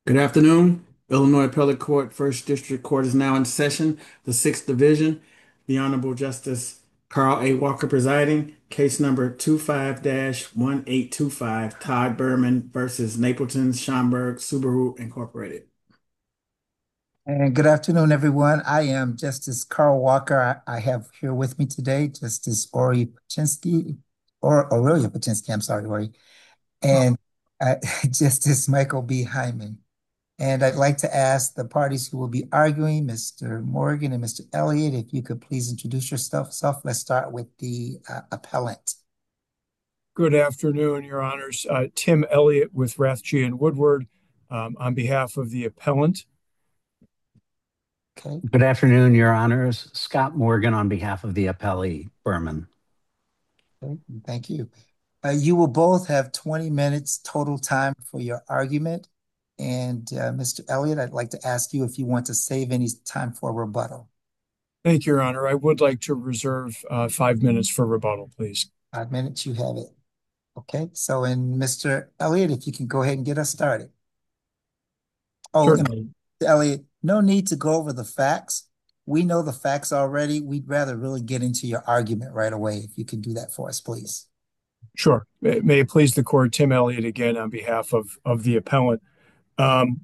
Good afternoon. Illinois Appellate Court, First District Court is now in session, the Sixth Division. The Honorable Justice Carl A. Walker presiding. Case number 25-1825, Todd Berman versus Napleton Schomburg Subaru Incorporated. And good afternoon, everyone. I am Justice Carl Walker. I have here with me today Justice Ori Paczynski, or Aurelia Paczynski, I'm sorry, Ori, and uh, Justice Michael B. Hyman. And I'd like to ask the parties who will be arguing, Mr. Morgan and Mr. Elliott, if you could please introduce yourself. Let's start with the appellant. Good afternoon, Your Honors. Tim Elliott with Rathje and Woodward, on behalf of the appellant. Okay, Good afternoon, Your Honors. Scott Morgan on behalf of the appellee, Berman. okay, thank you. You will both have 20 minutes total time for your argument. And Mr. Elliott, I'd like to ask you if you want to save any time for rebuttal. Thank you, Your Honor. I would like to reserve 5 minutes for rebuttal, please. 5 minutes, you have it. Okay, so and Mr. Elliott, if you can go ahead and get us started. Oh, and Certainly. Mr. Elliott, no need to go over the facts. We know the facts already. We'd rather really get into your argument right away. If you can do that for us, please. Sure. May it please the court, Tim Elliott again on behalf of the appellant. Um,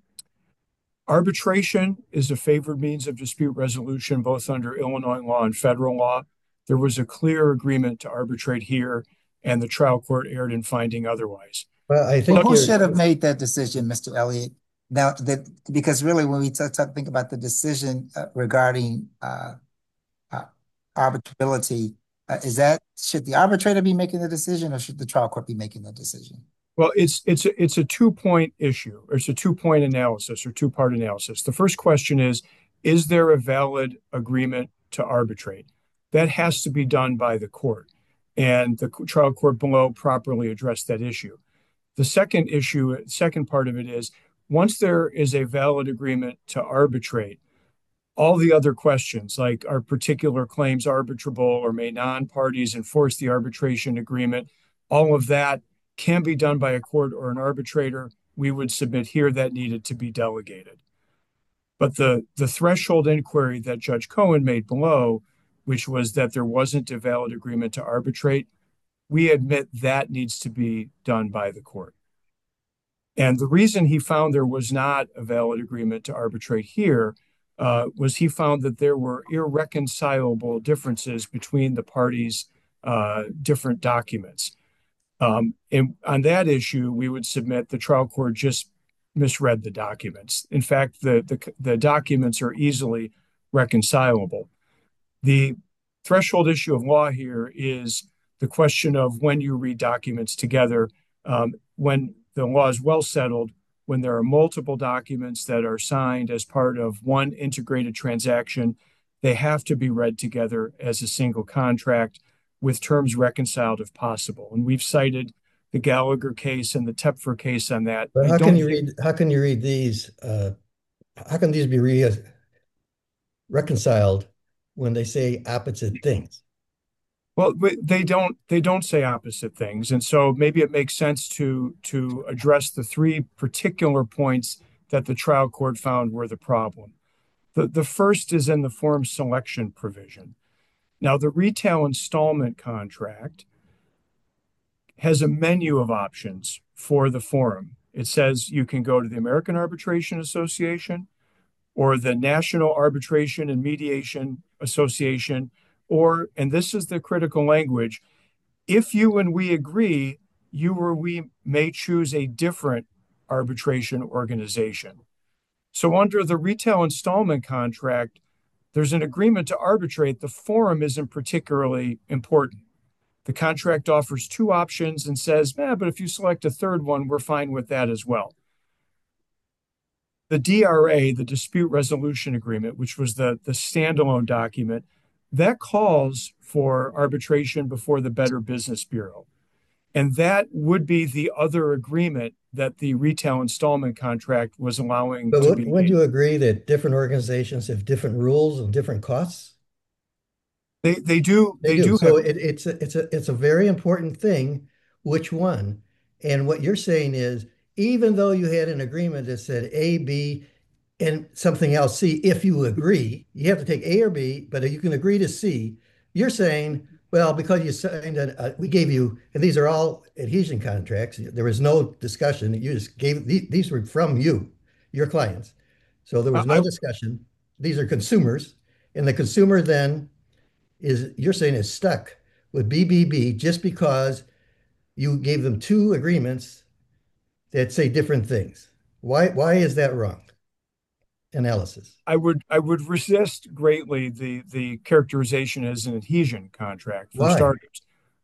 Arbitration is a favored means of dispute resolution, both under Illinois law and federal law. There was a clear agreement to arbitrate here, and the trial court erred in finding otherwise. Well, I Well, think who you're, should have made that decision, Mr. Elliott? Now, because really, when we think about the decision regarding uh, arbitrability, should the arbitrator be making the decision, or should the trial court be making the decision? Well, it's a 2-point issue, or it's a 2-point analysis or 2-part analysis. The first question is there a valid agreement to arbitrate? That has to be done by the court, and the trial court below properly addressed that issue. The second part of it is once there is a valid agreement to arbitrate, all the other questions, like are particular claims arbitrable or may non-parties enforce the arbitration agreement, all of that can be done by a court or an arbitrator. We would submit here that needed to be delegated. But the threshold inquiry that Judge Cohen made below, which was that there wasn't a valid agreement to arbitrate, we admit that needs to be done by the court. And the reason he found there was not a valid agreement to arbitrate here was he found that there were irreconcilable differences between the parties' different documents. And on that issue, we would submit the trial court just misread the documents. In fact, the documents are easily reconcilable. The threshold issue of law here is the question of when you read documents together. When the law is well settled, when there are multiple documents that are signed as part of one integrated transaction, they have to be read together as a single contract with terms reconciled if possible. And we've cited the Gallagher case and the Tepfer case on that. but how can you read these? How can these be reconciled when they say opposite things? Well, they don't say opposite things. And so maybe it makes sense to address the three particular points that the trial court found were the problem. The first is in the form selection provision. Now, the retail installment contract has a menu of options for the forum. It says you can go to the American Arbitration Association or the National Arbitration and Mediation Association, or, and this is the critical language, if you and we agree, you or we may choose a different arbitration organization. So under the retail installment contract, there's an agreement to arbitrate. The forum isn't particularly important. The contract offers two options and says, but if you select a third one, we're fine with that as well. The DRA, the Dispute Resolution Agreement, which was the standalone document, that calls for arbitration before the Better Business Bureau. And that would be the other agreement that the retail installment contract was allowing But to be would made. you agree that different organizations have different rules and different costs? They do They they do. do So have. it's a very important thing, which one? And what you're saying is even though you had an agreement that said A, B, and something else, C, if you agree, you have to take A or B, but you can agree to C. You're saying, well, because you signed we gave you, and these are all adhesion contracts. There was no discussion. You just gave these were from you, your clients. So there was no I, discussion. These are consumers, and the consumer then you're saying is stuck with BBB just because you gave them two agreements that say different things. Why is that wrong? Analysis. I would resist greatly the characterization as an adhesion contract for Why? starters,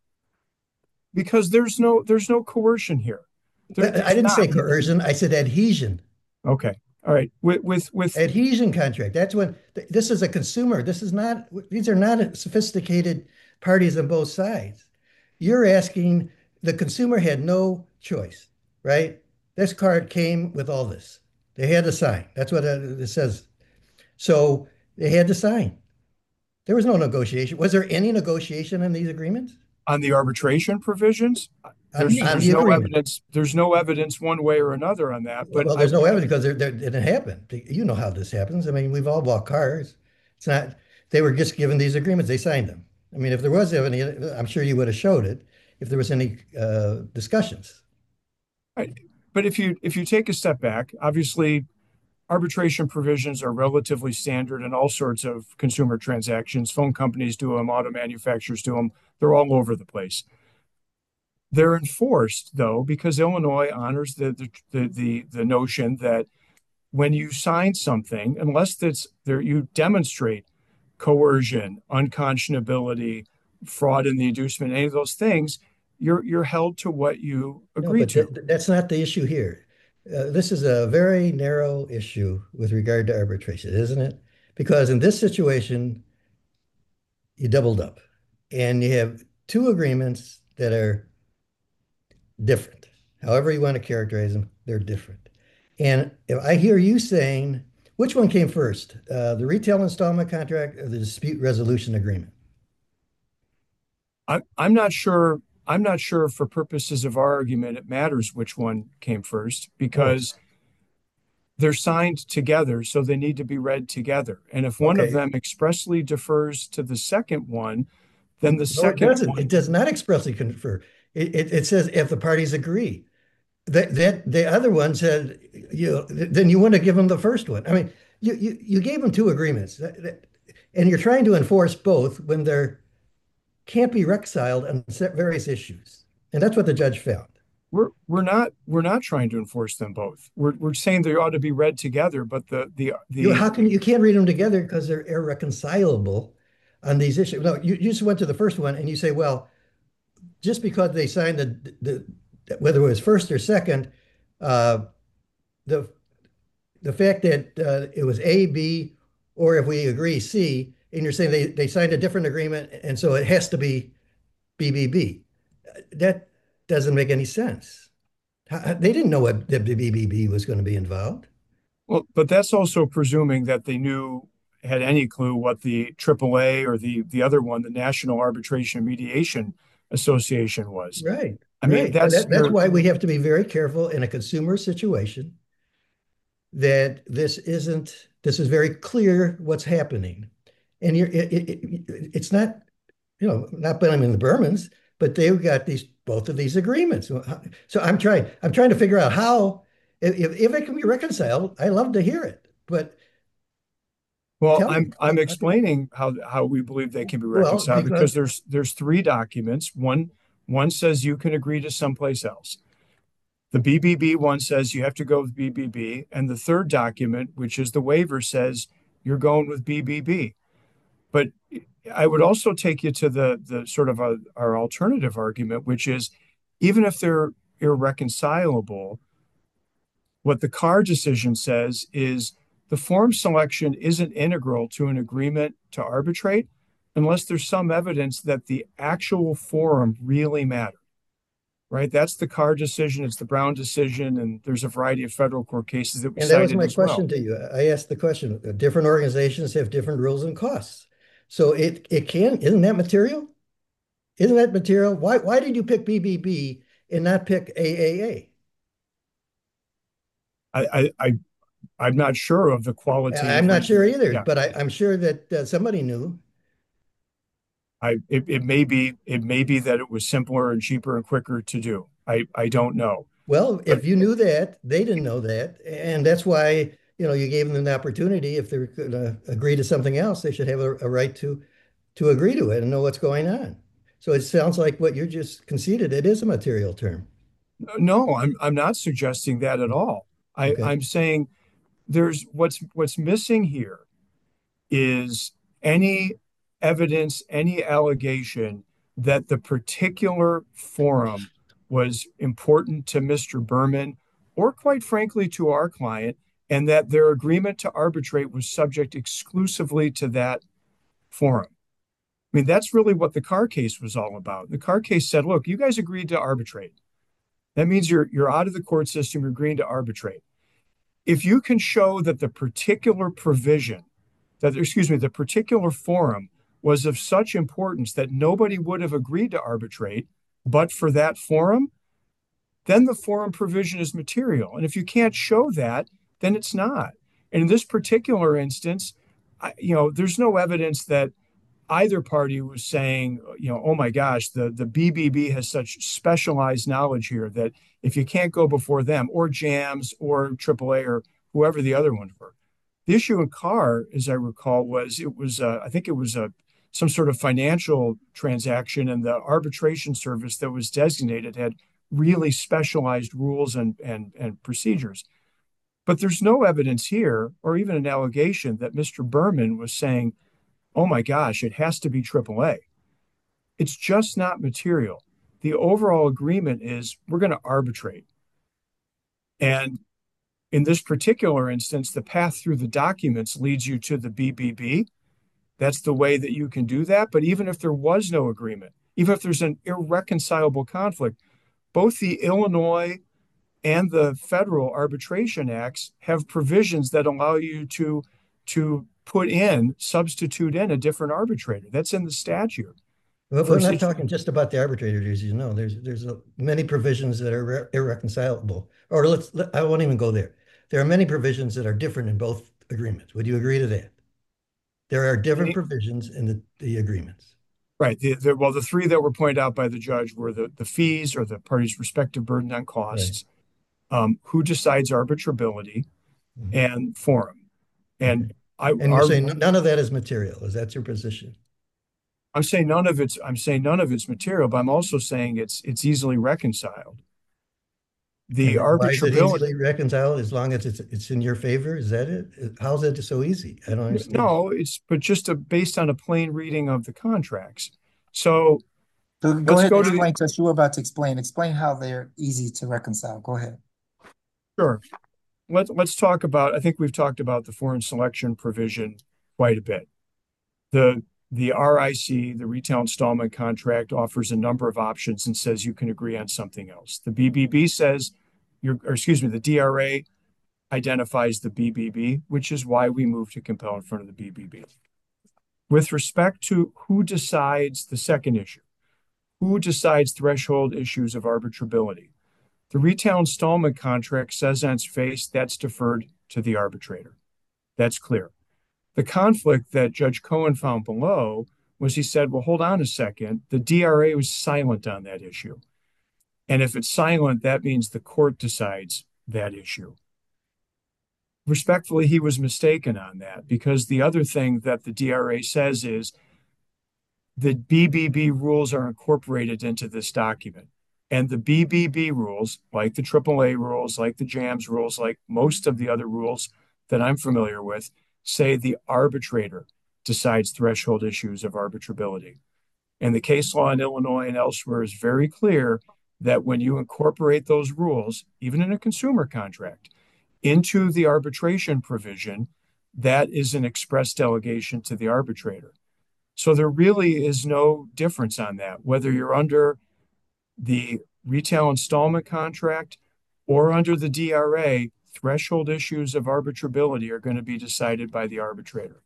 because there's no coercion here. I There's didn't not. say coercion. I said adhesion. Okay. All right. With Adhesion contract. That's when this is a consumer. This is not, these are not sophisticated parties on both sides. You're asking, the consumer had no choice, right? This card came with all this. They had to sign. That's what it says. So they had to sign. There was no negotiation. Was there any negotiation in these agreements? on the arbitration provisions, On, there's on there's the no agreement? evidence. There's no evidence one way or another on that. But Well, there's no evidence because it didn't happen. You know how this happens. I mean, we've all bought cars. It's not, they were just given these agreements, they signed them. I mean, if there was any, I'm sure you would have showed it if there was any discussions. I, but if you take a step back, obviously arbitration provisions are relatively standard in all sorts of consumer transactions. Phone companies do them, auto manufacturers do them. They're all over the place. They're enforced though because Illinois honors the notion that when you sign something, unless that's there, you demonstrate coercion, unconscionability, fraud in the inducement, any of those things, you're held to what you No, agree but to. that's not the issue here. This is a very narrow issue with regard to arbitration, isn't it? Because in this situation, you doubled up and you have two agreements that are different. However you want to characterize them, they're different. And if I hear you saying, which one came first, the retail installment contract or the dispute resolution agreement? I'm not sure. I'm not sure for purposes of our argument it matters which one came first Oh, because they're signed together, so they need to be read together. And if one of okay. them expressly defers to the second one, then the No, it second doesn't. It one. does not expressly confer. It says if the parties agree. That the other one said, then you want to give them the first one. I mean, you gave them two agreements, and you're trying to enforce both when they're can't be reconciled on various issues. And that's what the judge found. We're not trying to enforce them both. We're saying they ought to be read together, but How can you can't read them together because they're irreconcilable on these issues? No, you just went to the first one and you say, well, just because they signed whether it was first or second, uh, the the fact that it was A, B, or if we agree C, and you're saying they signed a different agreement, and so it has to be BBB. That doesn't make any sense. They didn't know what the BBB was going to be involved. well, but that's also presuming that they had any clue what the AAA or the other one, the National Arbitration and Mediation Association was. Right, I mean, right. that's That's your why we have to be very careful in a consumer situation that this is very clear what's happening. And it's not, not blaming the Bermans, but they've got both of these agreements. So I'm trying to figure out how, if it can be reconciled, I love to hear it. But well, tell me, I'm explaining how we believe they can be well, reconciled because there's three documents. One says you can agree to someplace else. The BBB one says you have to go with BBB, and the third document, which is the waiver, says you're going with BBB. But I would also take you to the sort of our alternative argument, which is even if they're irreconcilable, what the Carr decision says is the form selection isn't integral to an agreement to arbitrate unless there's some evidence that the actual forum really mattered, right? That's the Carr decision, it's the Brown decision, and there's a variety of federal court cases that we and that was cited my as well. question to you. I asked the question, different organizations have different rules and costs. So isn't that material? Isn't that material? Why did you pick BBB and not pick AAA? I'm not sure of the I'm qualitative not sure reason. either, Yeah, but I'm sure that somebody knew. it may be that it was simpler and cheaper and quicker to do. I don't know. Well, But if you knew that, they didn't know that, and that's why, you gave them the opportunity. If they're going to agree to something else, they should have a right to agree to it and know what's going on. So it sounds like what you just conceded, it is a material term. no, I'm not suggesting that at all. Okay. I'm saying there's what's missing here is any evidence, any allegation that the particular forum was important to Mr. Berman, or quite frankly to our client, and that their agreement to arbitrate was subject exclusively to that forum. I mean, that's really what the Carr case was all about. The Carr case said, look, you guys agreed to arbitrate. That means you're out of the court system, you're agreeing to arbitrate. If you can show that the particular provision excuse me, the particular forum was of such importance that nobody would have agreed to arbitrate, but for that forum, then the forum provision is material. And if you can't show that, then it's not. And in this particular instance, there's no evidence that either party was saying, oh my gosh, the BBB has such specialized knowledge here that if you can't go before them or JAMS or AAA or whoever the other ones were. The issue in Carr, as I recall, I think it was some sort of financial transaction, and the arbitration service that was designated had really specialized rules and procedures. But there's no evidence here, or even an allegation, that Mr. Berman was saying, oh my gosh, it has to be AAA. It's just not material. The overall agreement is we're going to arbitrate. And in this particular instance, the path through the documents leads you to the BBB. That's the way that you can do that. But even if there was no agreement, even if there's an irreconcilable conflict, both the Illinois and the federal arbitration acts have provisions that allow you to substitute in a different arbitrator. That's in the statute. Well, For we're a not situ- talking just about the arbitrators, as you know. There's many provisions that are irreconcilable. Or I won't even go there. There are many provisions that are different in both agreements. Would you agree to that? There are different provisions in the agreements. Right. The three that were pointed out by the judge were the fees or the parties' respective burden on Right. costs, who decides arbitrability, Mhm. and forum. Okay. And And you're saying none of that is material. Is that your position? I'm saying none of it's material, but I'm also saying it's easily reconciled. The And why is it arbitrability, easily reconciled as long as it's in your favor? Is that it? How is it so easy? I don't understand. no, but just based on a plain reading of the contracts. So So go let's ahead and go to the explain to us. You were about to explain. Explain how they're easy to reconcile. Go ahead. sure. Let's talk about. I think we've talked about the foreign selection provision quite a bit. The the RIC, the retail installment contract, offers a number of options and says you can agree on something else. The BBB says the DRA identifies the BBB, which is why we moved to compel in front of the BBB. With respect to who decides the second issue, who decides threshold issues of arbitrability, the retail installment contract says on its face that's deferred to the arbitrator. That's clear. The conflict that Judge Cohen found below was he said, well, hold on a second. The DRA was silent on that issue. And if it's silent, that means the court decides that issue. Respectfully, he was mistaken on that, because the other thing that the DRA says is the BBB rules are incorporated into this document. And the BBB rules, like the AAA rules, like the JAMS rules, like most of the other rules that I'm familiar with, say the arbitrator decides threshold issues of arbitrability. And the case law in Illinois and elsewhere is very clear that when you incorporate those rules, even in a consumer contract, into the arbitration provision, that is an express delegation to the arbitrator. So there really is no difference on that, whether you're under the retail installment contract or under the DRA. Threshold issues of arbitrability are going to be decided by the arbitrator.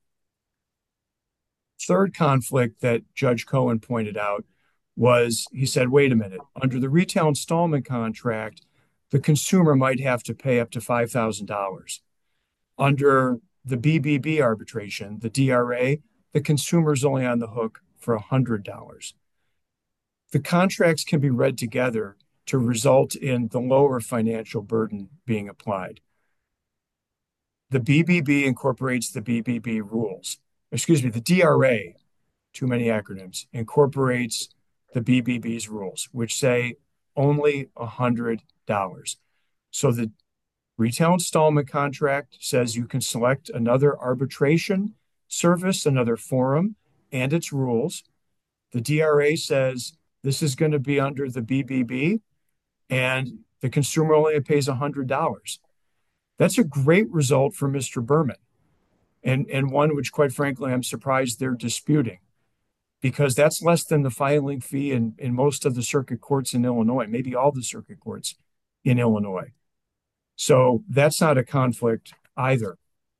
Third conflict that Judge Cohen pointed out was he said, wait a minute, under the retail installment contract, the consumer might have to pay up to $5,000. Under the BBB arbitration, the DRA, the consumer is only on the hook for $100. The contracts can be read together to result in the lower financial burden being applied. The BBB incorporates the BBB rules. Excuse me, the DRA, too many acronyms, incorporates the BBB's rules, which say only $100. So the retail installment contract says you can select another arbitration service, another forum, and its rules. The DRA says this is going to be under the BBB, and the consumer only pays $100. That's a great result for Mr. Berman, and one which, quite frankly, I'm surprised they're disputing, because that's less than the filing fee in most of the circuit courts in Illinois, maybe all the circuit courts in Illinois. So that's not a conflict either.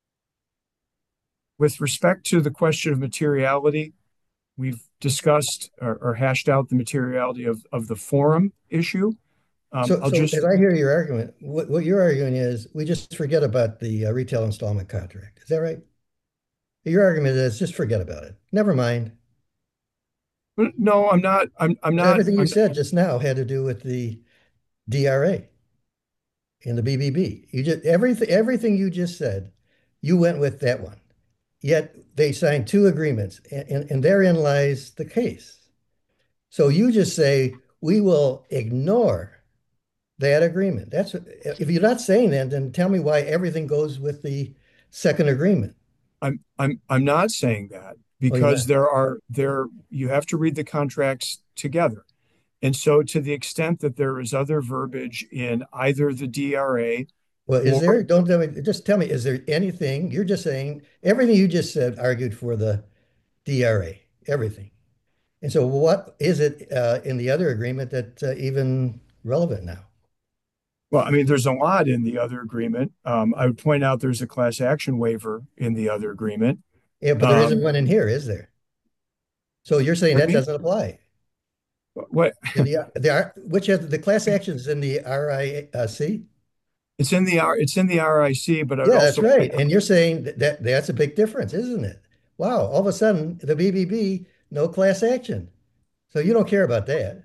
With respect to the question of materiality, we've discussed or hashed out the materiality of the forum issue. So as I hear your argument, what you're arguing is we just forget about the retail installment contract. Is that right? Your argument is just forget about it. Never mind. No, I'm not. I'm not. Everything you said just now had to do with the DRA and the BBB. You just everything you just said, you went with that one. Yet they signed two agreements, and therein lies the case. So you just say we will ignore that agreement. That's if you're not saying that, then tell me why everything goes with the second agreement. I'm not saying that, because you have to read the contracts together. And so to the extent that there is other verbiage in either the DRA. Well, is there? Don't tell me, just tell me, is there anything? You're just saying everything you just said argued for the DRA, everything. And so what is it in the other agreement that's even relevant now? Well, I mean, there's a lot in the other agreement. I would point out there's a class action waiver in the other agreement. Yeah, but there isn't one in here, is there? So you're saying that doesn't apply? What? Which has the class actions in the RIC? It's in the RIC, but yeah, that's right. And you're saying that's a big difference, isn't it? Wow, all of a sudden the BBB, no class action. So you don't care about that.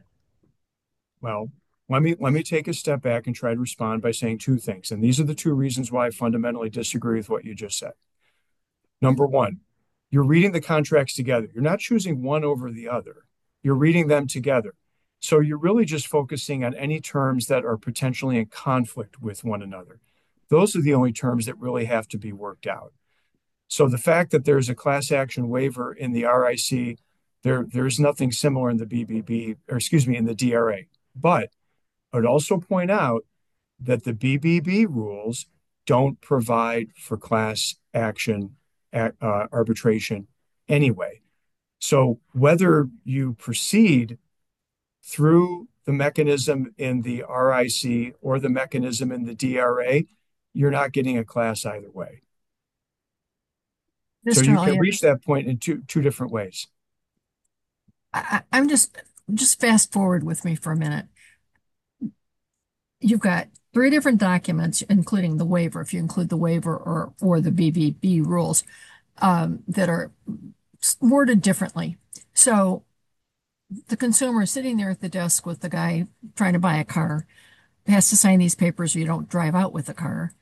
Well, let me take a step back and try to respond by saying two things. And these are the two reasons why I fundamentally disagree with what you just said. Number one, you're reading the contracts together. You're not choosing one over the other. You're reading them together. So you're really just focusing on any terms that are potentially in conflict with one another. Those are the only terms that really have to be worked out. So the fact that there's a class action waiver in the RIC, there's nothing similar in the BBB, or excuse me, in the DRA. But I would also point out that the BBB rules don't provide for class action arbitration anyway. So whether you proceed through the mechanism in the RIC or the mechanism in the DRA, you're not getting a class either way. So you can reach that point in two different ways. I'm just fast forward with me for a minute. You've got three different documents, including the waiver, if you include the waiver or the BBB rules, that are worded differently. So the consumer is sitting there at the desk with the guy trying to buy a car, has to sign these papers or you don't drive out with the car.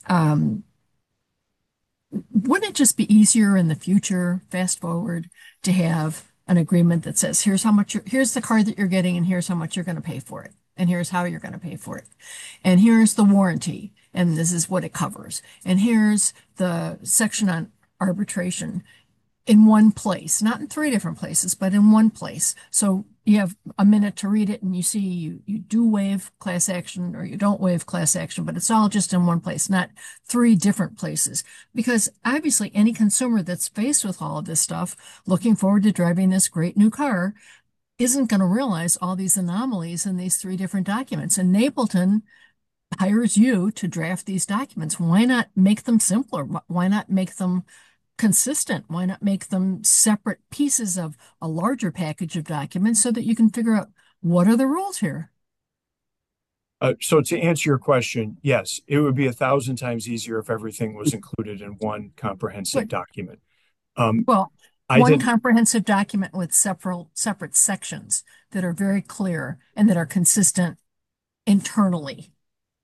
Wouldn't it just be easier in the future, fast forward, to have an agreement that says, here's the car that you're getting, and here's how much you're going to pay for it, and here's how you're going to pay for it, and here's the warranty, and this is what it covers, and here's the section on arbitration in one place, not in three different places, but in one place. So you have a minute to read it and you see you do waive class action or you don't waive class action, but it's all just in one place, not three different places. Because obviously any consumer that's faced with all of this stuff, looking forward to driving this great new car, isn't going to realize all these anomalies in these three different documents. And Napleton hires you to draft these documents. Why not make them simpler? Why not make them consistent? Why not make them separate pieces of a larger package of documents so that you can figure out what are the rules here? So to answer your question, yes, it would be 1,000 times easier if everything was included in one comprehensive But, document. Um, well, I one did, comprehensive document with several separate sections that are very clear and that are consistent internally.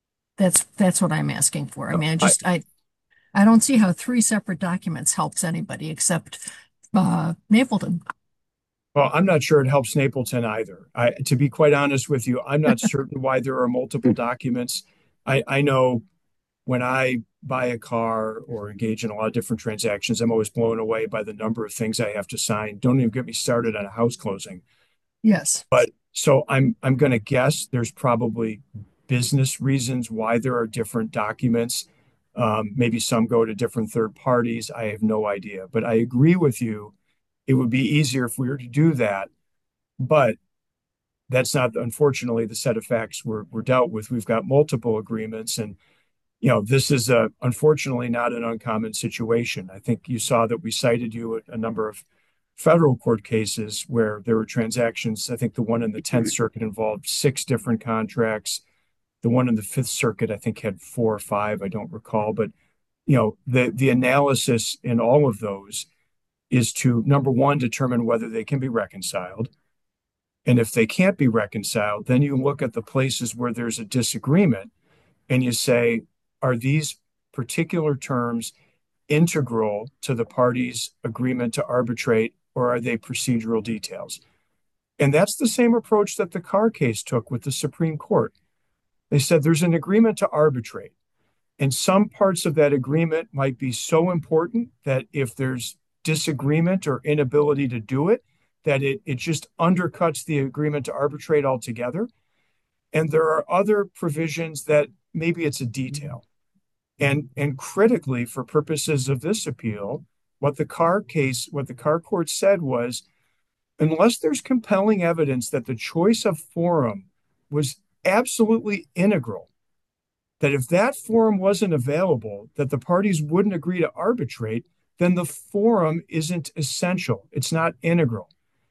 That's what I'm asking for. I mean, I don't see how three separate documents helps anybody except Napleton. well, I'm not sure it helps Napleton either. To be quite honest with you, I'm not certain why there are multiple documents. I know when I buy a car or engage in a lot of different transactions, I'm always blown away by the number of things I have to sign. Don't even get me started on a house closing. Yes. But so I'm going to guess there's probably business reasons why there are different documents. Maybe some go to different third parties. I have no idea. But I agree with you. It would be easier if we were to do that. But that's not, unfortunately, the set of facts we're dealt with. We've got multiple agreements, and this is unfortunately not an uncommon situation. I think you saw that we cited you a number of federal court cases where there were transactions. I think the one in the 10th Circuit involved six different contracts. The one in the Fifth Circuit, I think, had four or five. I don't recall, but the analysis in all of those is to, number one, determine whether they can be reconciled. And if they can't be reconciled, then you look at the places where there's a disagreement and you say, are these particular terms integral to the parties' agreement to arbitrate, or are they procedural details? And that's the same approach that the Carr case took with the Supreme Court. They said there's an agreement to arbitrate, and some parts of that agreement might be so important that if there's disagreement or inability to do it, that it just undercuts the agreement to arbitrate altogether. And there are other provisions that maybe it's a detail. And critically, for purposes of this appeal, what the Carr court said was, unless there's compelling evidence that the choice of forum was absolutely integral, that if that forum wasn't available, that the parties wouldn't agree to arbitrate, then the forum isn't essential. It's not integral.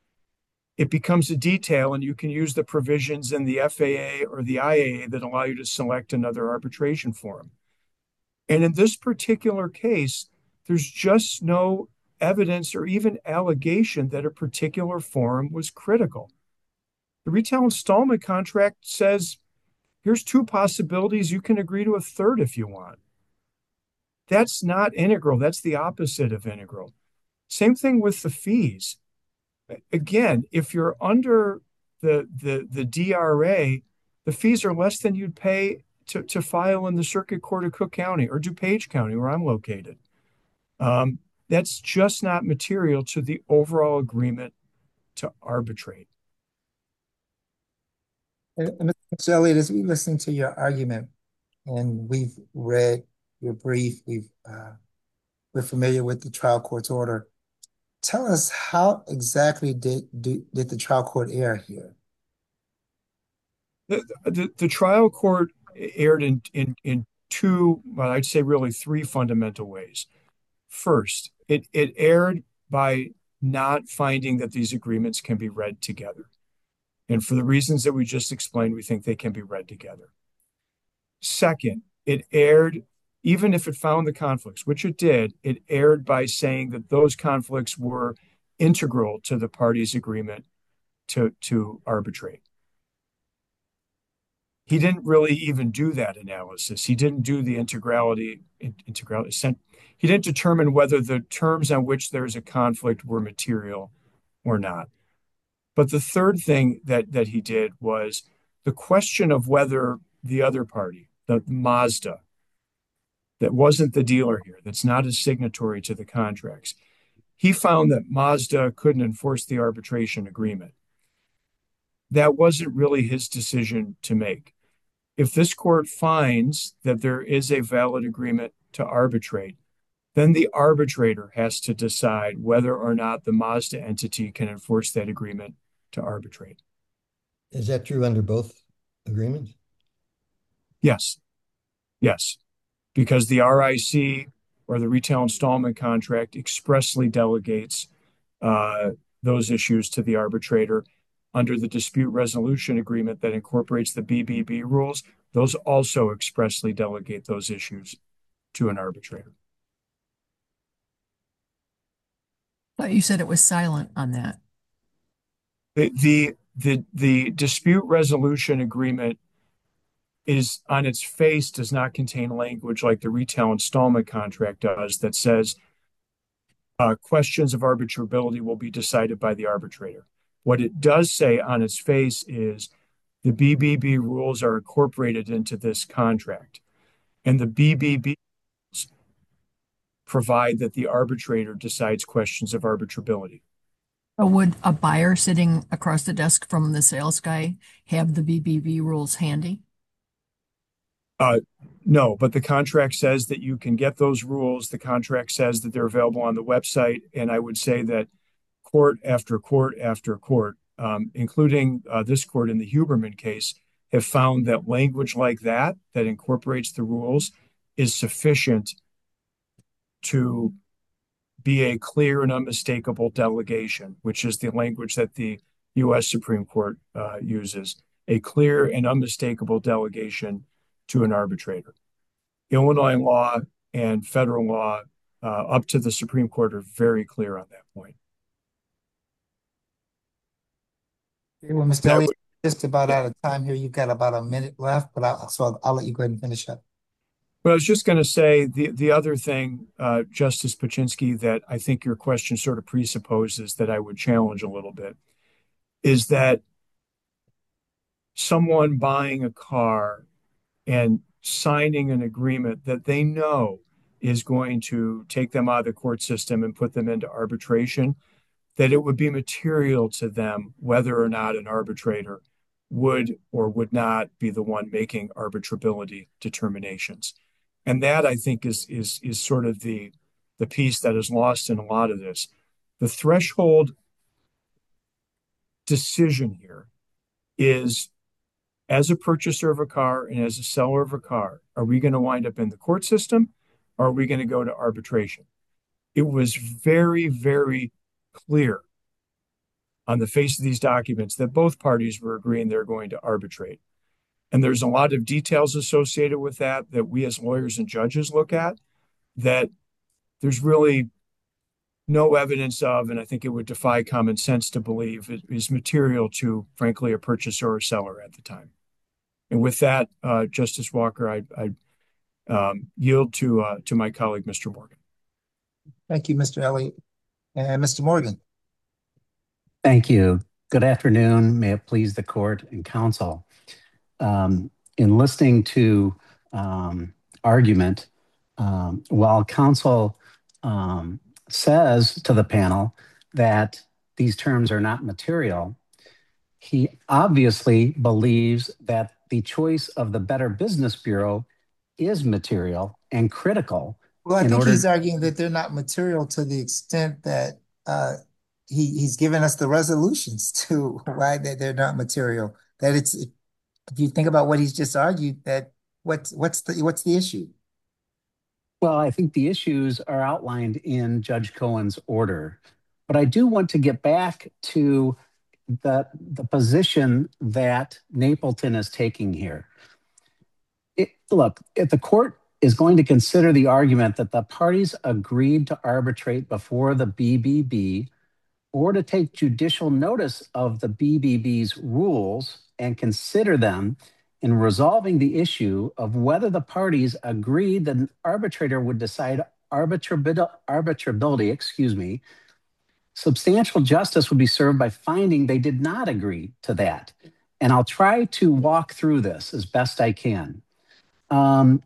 It becomes a detail, and you can use the provisions in the FAA or the IAA that allow you to select another arbitration forum. And in this particular case, there's just no evidence or even allegation that a particular forum was critical. The retail installment contract says, here's two possibilities. You can agree to a third if you want. That's not integral. That's the opposite of integral. Same thing with the fees. Again, if you're under the DRA, the fees are less than you'd pay to file in the Circuit Court of Cook County or DuPage County, where I'm located. That's just not material to the overall agreement to arbitrate. Mr. Elliott, as we listen to your argument, and we've read your brief, we're familiar with the trial court's order. Tell us, how exactly did the trial court err here? The trial court erred in two, well, I'd say really three fundamental ways. First, it erred by not finding that these agreements can be read together. And for the reasons that we just explained, we think they can be read together. Second, it erred, even if it found the conflicts, which it did, it erred by saying that those conflicts were integral to the parties' agreement to arbitrate. He didn't really even do that analysis. He didn't do the integrality. He didn't determine whether the terms on which there's a conflict were material or not. But the third thing that he did was the question of whether the other party, the Mazda, that wasn't the dealer here, that's not a signatory to the contracts, he found that Mazda couldn't enforce the arbitration agreement. That wasn't really his decision to make. If this court finds that there is a valid agreement to arbitrate, then the arbitrator has to decide whether or not the Mazda entity can enforce that agreement to arbitrate. Is that true under both agreements? Yes. Yes. Because the RIC, or the retail installment contract, expressly delegates those issues to the arbitrator. under the dispute resolution agreement that incorporates the BBB rules, those also expressly delegate those issues to an arbitrator. But you said it was silent on that. The dispute resolution agreement is on its face does not contain language like the retail installment contract does that says questions of arbitrability will be decided by the arbitrator. What it does say on its face is the BBB rules are incorporated into this contract, and the BBB provide that the arbitrator decides questions of arbitrability. But would a buyer sitting across the desk from the sales guy have the BBB rules handy? No, but the contract says that you can get those rules. The contract says that they're available on the website. And I would say that court after court after court, including this court in the Huberman case, have found that language like that incorporates the rules is sufficient to be a clear and unmistakable delegation, which is the language that the U.S. Supreme Court uses, a clear and unmistakable delegation to an arbitrator. Illinois law and federal law up to the Supreme Court are very clear on that point. Okay, well, Mr. Elliott, just about out of time here. You've got about a minute left, but I'll let you go ahead and finish up. Well, I was just going to say the other thing, Justice Paczynski, that I think your question sort of presupposes that I would challenge a little bit is that someone buying a car and signing an agreement that they know is going to take them out of the court system and put them into arbitration, that it would be material to them whether or not an arbitrator would or would not be the one making arbitrability determinations. And that, I think, is sort of the piece that is lost in a lot of this. The threshold decision here is, as a purchaser of a car and as a seller of a car, are we going to wind up in the court system or are we going to go to arbitration? It was very, very clear on the face of these documents that both parties were agreeing they're going to arbitrate. And there's a lot of details associated with that we as lawyers and judges look at that there's really no evidence of, and I think it would defy common sense to believe it is material to, frankly, a purchaser or seller at the time. And with that, Justice Walker, I yield to my colleague, Mr. Morgan. Thank you, Mr. Elliott. And Mr. Morgan. Thank you. Good afternoon. May it please the court and counsel. In listening to argument, while counsel says to the panel that these terms are not material, he obviously believes that the choice of the Better Business Bureau is material and critical. Well, I think he's arguing that they're not material to the extent that he's given us the resolutions to why they're not material. That it's, if you think about what he's just argued, that what's the issue? Well, I think the issues are outlined in Judge Cohen's order, but I do want to get back to the position that Napleton is taking here. Look, if the court is going to consider the argument that the parties agreed to arbitrate before the BBB or to take judicial notice of the BBB's rules and consider them in resolving the issue of whether the parties agreed that an arbitrator would decide arbitrability, substantial justice would be served by finding they did not agree to that. And I'll try to walk through this as best I can. Under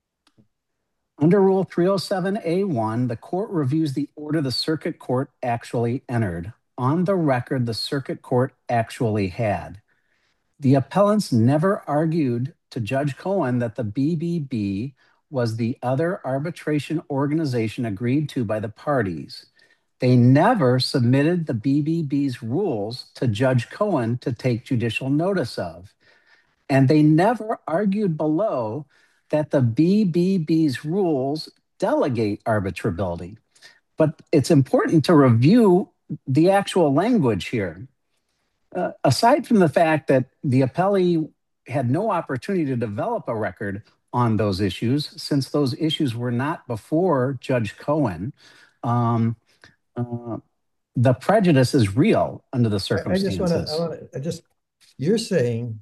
Rule 307A1, the court reviews the order the circuit court actually entered. On the record, the circuit court actually had. The appellants never argued to Judge Cohen that the BBB was the other arbitration organization agreed to by the parties. They never submitted the BBB's rules to Judge Cohen to take judicial notice of. And they never argued below that the BBB's rules delegate arbitrability. But it's important to review the actual language here. Aside from the fact that the appellee had no opportunity to develop a record on those issues, since those issues were not before Judge Cohen, um, uh, the prejudice is real under the I just want to, circumstances. you're saying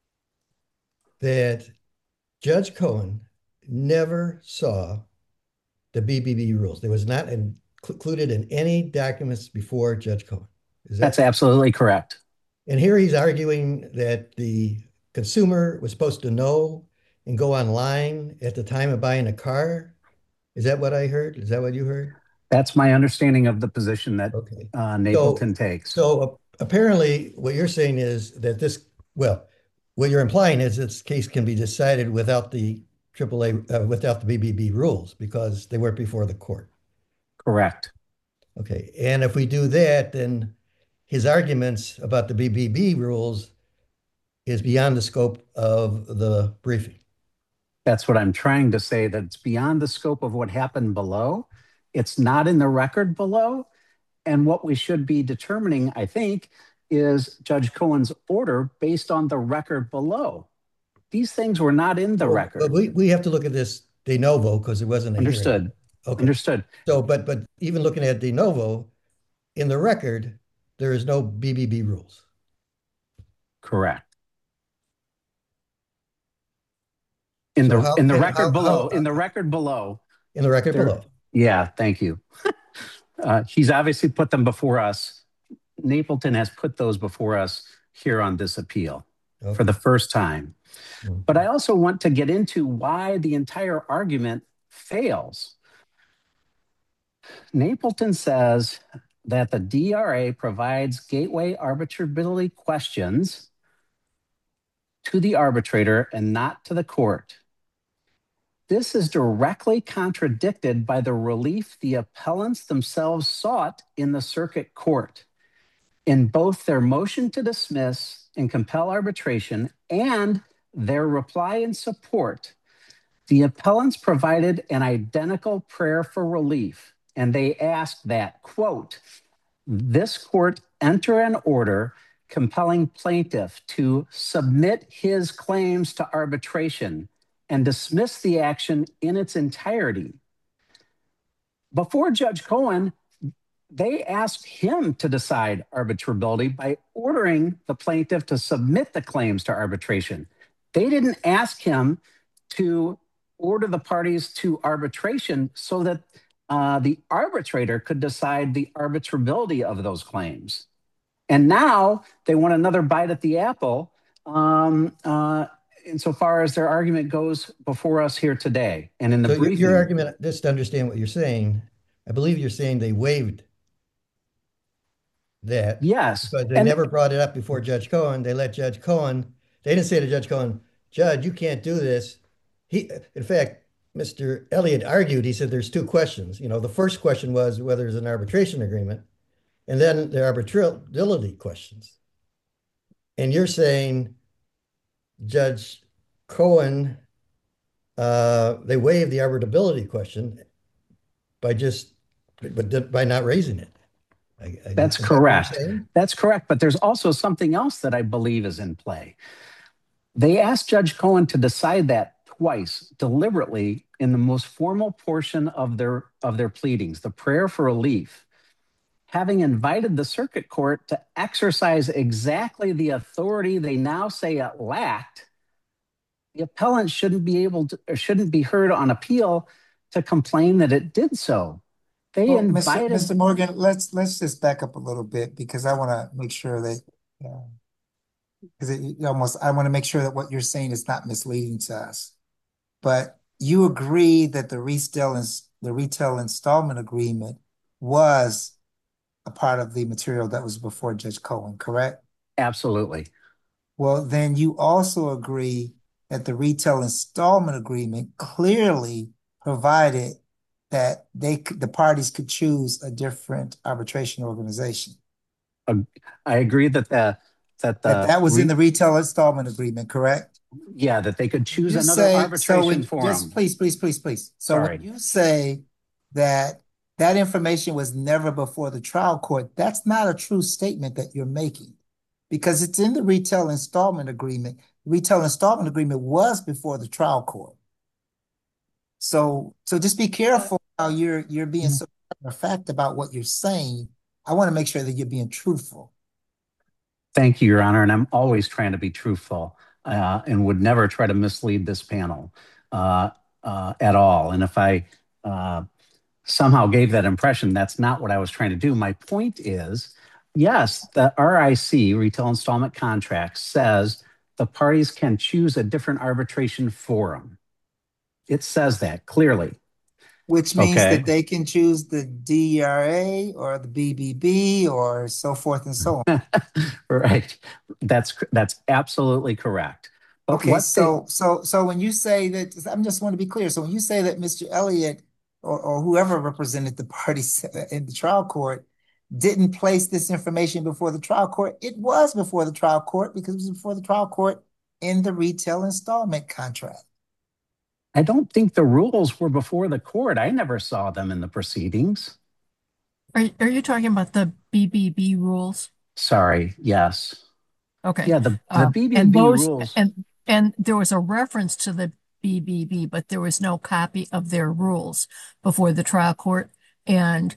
that Judge Cohen never saw the BBB rules. There was not included in any documents before Judge Cohen. Is That's that? absolutely correct. And here he's arguing that the consumer was supposed to know and go online at the time of buying a car. Is that what I heard? Is that what you heard? That's my understanding of the position that Okay. Napleton takes. So apparently what you're saying is that what you're implying is this case can be decided without the AAA, without the BBB rules because they weren't before the court. Correct. Okay. And if we do that, then his arguments about the BBB rules is beyond the scope of the briefing. That's what I'm trying to say, that it's beyond the scope of what happened below. It's not in the record below. And what we should be determining, I think, is Judge Cohen's order based on the record below. These things were not in the record. But we have to look at this de novo because it wasn't a hearing. Understood. Okay. Understood. So, but even looking at de novo, in the record, there is no BBB rules. Correct. In the record below. Yeah, thank you. He's obviously put them before us. Napleton has put those before us here on this appeal for the first time. Mm-hmm. But I also want to get into why the entire argument fails. Napleton says that the DRA provides gateway arbitrability questions to the arbitrator and not to the court. This is directly contradicted by the relief the appellants themselves sought in the circuit court. In both their motion to dismiss and compel arbitration and their reply in support, the appellants provided an identical prayer for relief, and they asked that, quote, this court enter an order compelling plaintiff to submit his claims to arbitration and dismiss the action in its entirety. Before Judge Cohen, they asked him to decide arbitrability by ordering the plaintiff to submit the claims to arbitration. They didn't ask him to order the parties to arbitration so that the arbitrator could decide the arbitrability of those claims. And now they want another bite at the apple insofar as their argument goes before us here today. And in the briefing, your argument, just to understand what you're saying, I believe you're saying they waived that. Yes. But they never brought it up before Judge Cohen. They let Judge Cohen, they didn't say to Judge Cohen, Judge, you can't do this. In fact, Mr. Elliott argued, he said there's two questions. You know, the first question was whether there's an arbitration agreement, and then the arbitrability questions. And you're saying Judge Cohen, they waived the arbitrability question by not raising it. That's correct. That's correct. But there's also something else that I believe is in play. They asked Judge Cohen to decide that twice deliberately in the most formal portion of their pleadings, the prayer for relief, having invited the circuit court to exercise exactly the authority they now say it lacked. The appellant shouldn't be heard on appeal to complain that it did so. They invited Mr. Morgan, let's just back up a little bit because I want to make sure that I want to make sure that what you're saying is not misleading to us. But you agree that the retail installment agreement was a part of the material that was before Judge Cohen, correct? Absolutely. Well, then you also agree that the retail installment agreement clearly provided that the parties could choose a different arbitration organization. I agree that that was in the retail installment agreement, correct? Yeah, that they could choose another arbitration forum. Just please. So when you say that information was never before the trial court, that's not a true statement that you're making. because it's in the retail installment agreement. The retail installment agreement was before the trial court. So just be careful how you're being so matter of fact about what you're saying. I want to make sure that you're being truthful. Thank you, Your Honor. And I'm always trying to be truthful and would never try to mislead this panel at all. And if I somehow gave that impression, that's not what I was trying to do. My point is, yes, the RIC, Retail Installment Contract, says the parties can choose a different arbitration forum. It says that clearly. Which means Okay. that they can choose the DRA or the BBB or so forth and so on. Right. That's absolutely correct. But Okay, so when you say that, I just want to be clear. So when you say that Mr. Elliott or whoever represented the parties in the trial court didn't place this information before the trial court, it was before the trial court because it was before the trial court in the retail installment contract. I don't think the rules were before the court. I never saw them in the proceedings. Are you talking about the BBB rules? Sorry. Yes. Okay. Yeah. The BBB and those rules. and there was a reference to the BBB, but there was no copy of their rules before the trial court. And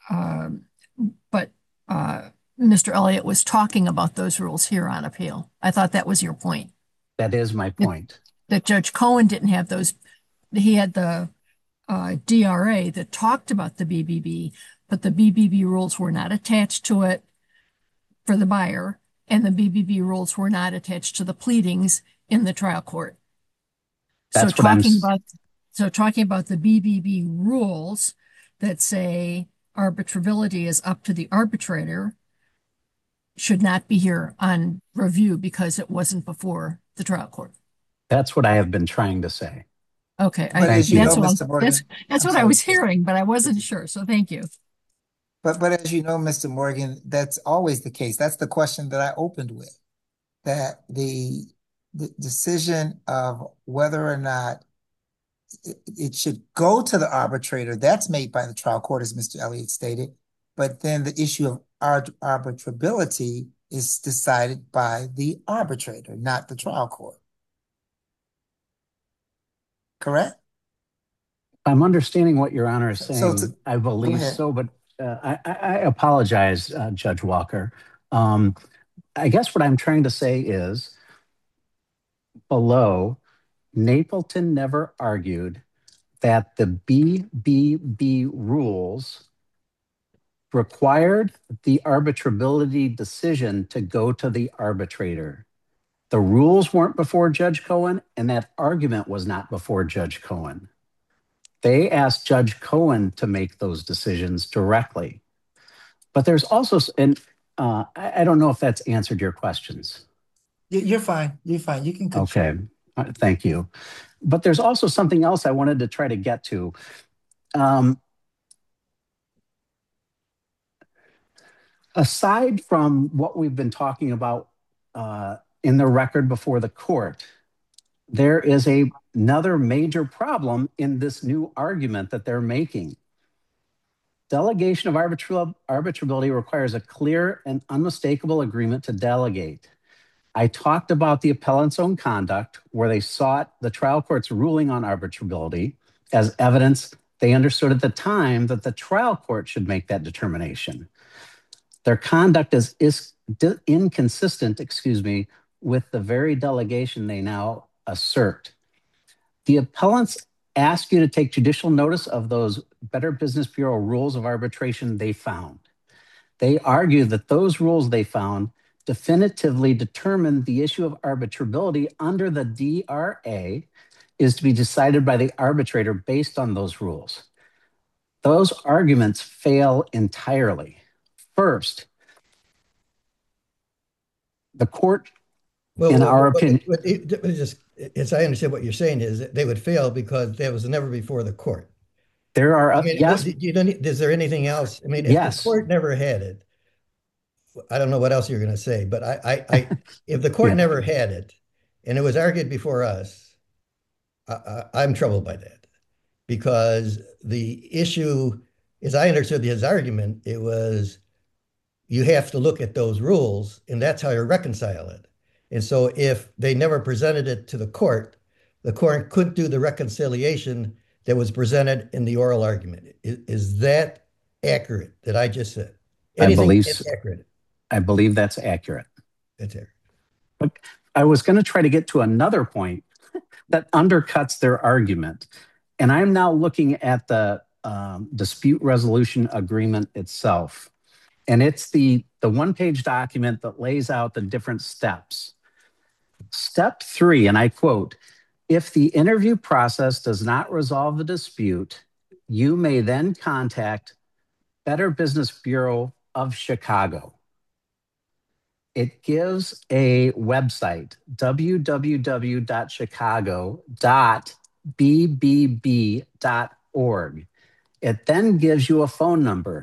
but Mr. Elliott was talking about those rules here on appeal. I thought that was your point. That is my point. That Judge Cohen didn't have those. He had the DRA that talked about the BBB, but the BBB rules were not attached to it for the buyer, and the BBB rules were not attached to the pleadings in the trial court. That's so what I'm. talking about the BBB rules that say arbitrability is up to the arbitrator should not be here on review because it wasn't before the trial court. That's what I have been trying to say. Okay, But as you know, that's what, Mr. Morgan, that's I'm what I sorry. was hearing, but I wasn't sure. So thank you. But as you know, Mr. Morgan, that's always the case. That's the question that I opened with, that the decision of whether or not it should go to the arbitrator, that's made by the trial court, as Mr. Elliott stated. But then the issue of arbitrability is decided by the arbitrator, not the trial court. Correct? I'm understanding what Your Honor is So saying. I believe ahead. so, but I apologize, Judge Walker. I guess what I'm trying to say is below, Napleton never argued that the BBB rules required the arbitrability decision to go to the arbitrator. The rules weren't before Judge Cohen, and that argument was not before Judge Cohen. They asked Judge Cohen to make those decisions directly. But there's also, and I don't know if that's answered your questions. You're fine. You're fine. You can continue. Okay, thank you. But there's also something else I wanted to try to get to. Aside from what we've been talking about in the record before the court, there is another major problem in this new argument that they're making. Delegation of arbitrability requires a clear and unmistakable agreement to delegate. I talked about the appellant's own conduct, where they sought the trial court's ruling on arbitrability as evidence they understood at the time that the trial court should make that determination. Their conduct is inconsistent, with the very delegation they now assert. The appellants ask you to take judicial notice of those Better Business Bureau rules of arbitration they found. They argue that those rules they found definitively determine the issue of arbitrability under the DRA is to be decided by the arbitrator based on those rules. Those arguments fail entirely. First, the court, in our opinion, as I understand what you're saying is that they would fail because that was never before the court. there are, I mean, yes, is there anything else? I mean, if the yes, court never had it, I don't know what else you're going to say, but if the court yeah, never had it and it was argued before us, I'm troubled by that because the issue, as I understood his argument, it was you have to look at those rules, and that's how you reconcile it. And so if they never presented it to the court couldn't do the reconciliation that was presented in the oral argument. Is that accurate that I just said? I Anything believe accurate? I believe that's accurate. That's accurate. But I was going to try to get to another point that undercuts their argument. And I'm now looking at the dispute resolution agreement itself. And it's the one-page document that lays out the different steps. Step 3, and I quote, if the interview process does not resolve the dispute, you may then contact Better Business Bureau of Chicago. It gives a website, www.chicago.bbb.org. It then gives you a phone number,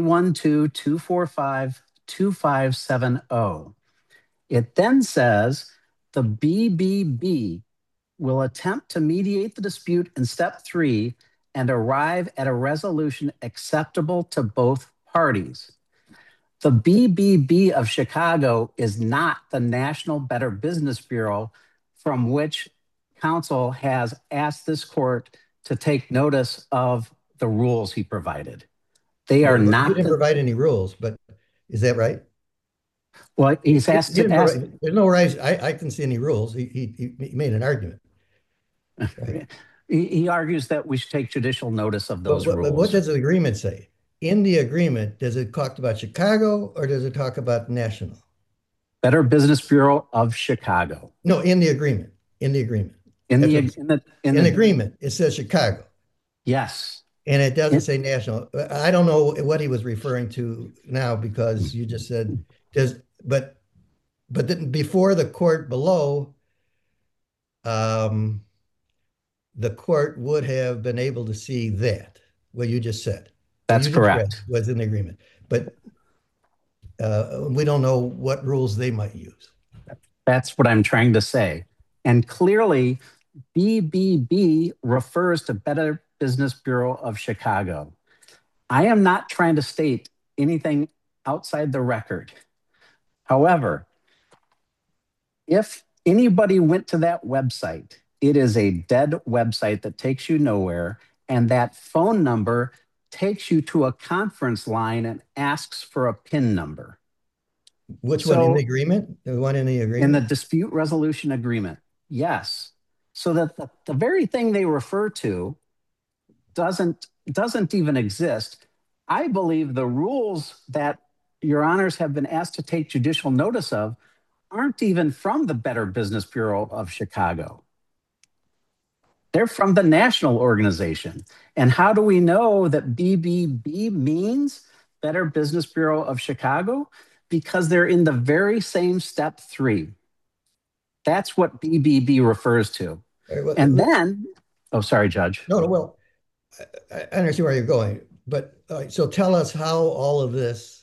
312-245-2570. It then says the BBB will attempt to mediate the dispute in step 3 and arrive at a resolution acceptable to both parties. The BBB of Chicago is not the National Better Business Bureau from which counsel has asked this court to take notice of the rules he provided. They are not. You didn't provide any rules, but is that right? Well, he's asked to ask. There's no right. I didn't see any rules. He made an argument. Right? He argues that we should take judicial notice of those rules. But what does the agreement say? In the agreement, does it talk about Chicago or does it talk about national? Better Business Bureau of Chicago. No, in the agreement. In the agreement. In the agreement, it says Chicago. Yes. And it doesn't say national. I don't know what he was referring to now because you just said but then before the court below, the court would have been able to see that, what you just said. That's correct. Was in the agreement. But we don't know what rules they might use. That's what I'm trying to say. And clearly, BBB refers to Better Business Bureau of Chicago. I am not trying to state anything outside the record. However, if anybody went to that website, it is a dead website that takes you nowhere, and that phone number takes you to a conference line and asks for a PIN number. Which one in the agreement? The one in the agreement? In the dispute resolution agreement, yes. So that the very thing they refer to doesn't even exist. I believe the rules that your honors have been asked to take judicial notice of aren't even from the Better Business Bureau of Chicago. They're from the national organization. And how do we know that BBB means Better Business Bureau of Chicago? Because they're in the very same step 3. That's what BBB refers to. And then, oh, sorry, Judge. No, well, I understand where you're going. But so tell us how all of this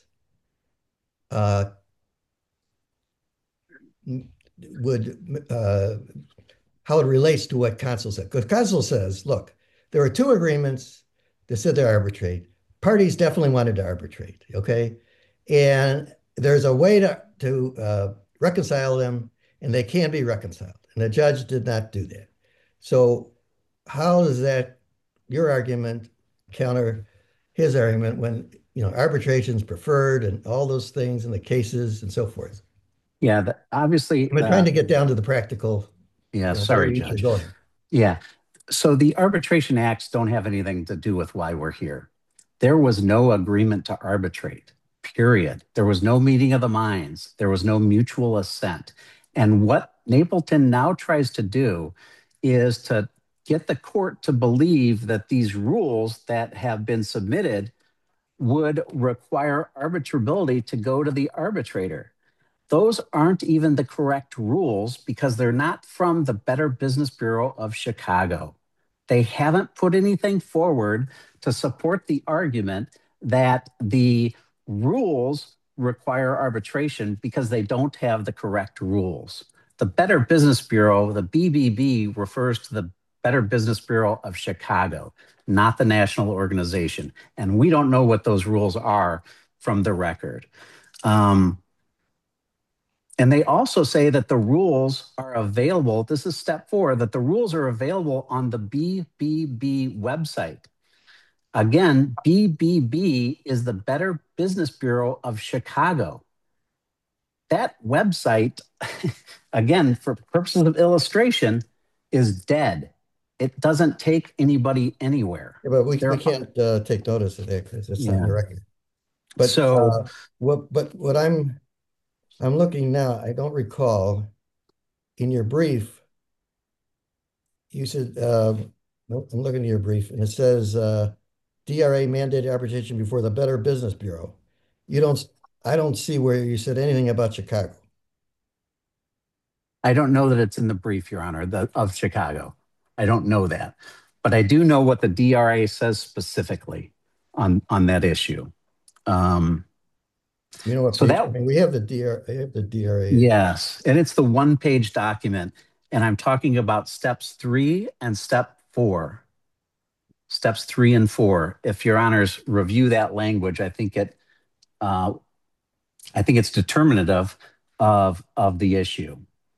how it relates to what counsel said. Because counsel says, look, there are 2 agreements that said they arbitrate. Parties definitely wanted to arbitrate, okay? And there's a way to reconcile them, and they can be reconciled. And the judge did not do that. So how does that, your argument, counter his argument when, arbitration's preferred and all those things in the cases and so forth? Yeah, obviously. I'm trying to get down to the practical. Yeah, sorry, Judge. Yeah. So the arbitration acts don't have anything to do with why we're here. There was no agreement to arbitrate, period. There was no meeting of the minds. There was no mutual assent. And what Napleton now tries to do is to get the court to believe that these rules that have been submitted would require arbitrability to go to the arbitrator. Those aren't even the correct rules because they're not from the Better Business Bureau of Chicago. They haven't put anything forward to support the argument that the rules require arbitration because they don't have the correct rules. The Better Business Bureau, the BBB, refers to the Better Business Bureau of Chicago, not the national organization. And we don't know what those rules are from the record. And they also say that the rules are available. This is step 4, that the rules are available on the BBB website. Again, BBB is the Better Business Bureau of Chicago. That website, again, for purposes of illustration, is dead. It doesn't take anybody anywhere. Yeah, but we can't take notice of that because it's not in Yeah. the record. But So what I'm looking now, I don't recall in your brief, you said nope, I'm looking at your brief and it says DRA mandated arbitration before the Better Business Bureau. You don't I don't see where you said anything about Chicago. I don't know that it's in the brief, Your Honor, of Chicago. I don't know that. But I do know what the DRA says specifically on that issue. You know what So page? I that, mean, we have the DRA. yes, and it's the one-page document. And I'm talking about steps 3 and step 4. Steps 3 and 4. If Your Honors review that language, I think it's determinative of the issue.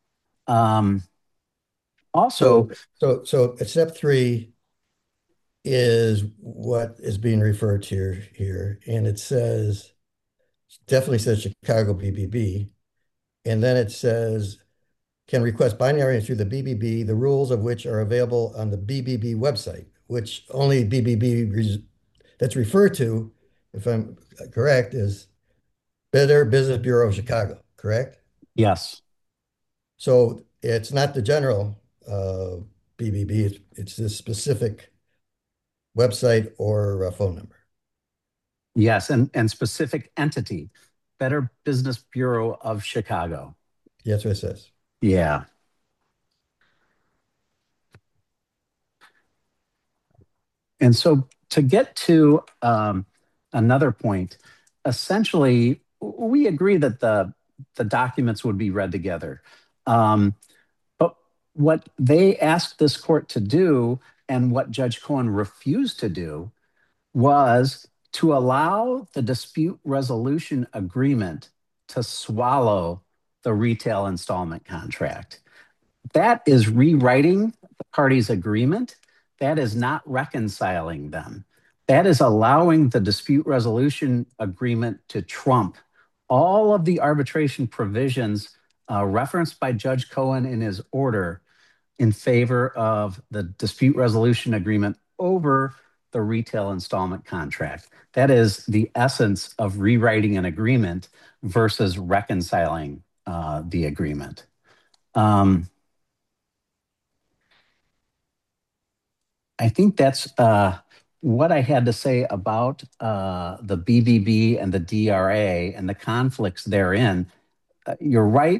Also, So step 3 is what is being referred to here, and it says definitely says Chicago BBB, and then it says can request binary through the BBB, the rules of which are available on the BBB website, which only BBB that's referred to, if I'm correct, is Better Business Bureau of Chicago, correct? yes. So it's not the general BBB, it's this specific website or phone number. Yes, and specific entity, Better Business Bureau of Chicago. Yeah, that's what it says. Yeah. And so to get to another point, essentially, we agree that the documents would be read together. But what they asked this court to do and what Judge Cohen refused to do was to allow the dispute resolution agreement to swallow the retail installment contract. That is rewriting the parties' agreement. That is not reconciling them. That is allowing the dispute resolution agreement to trump all of the arbitration provisions referenced by Judge Cohen in his order in favor of the dispute resolution agreement over the retail installment contract. That is the essence of rewriting an agreement versus reconciling the agreement. I think that's what I had to say about the BBB and the DRA and the conflicts therein. You're right.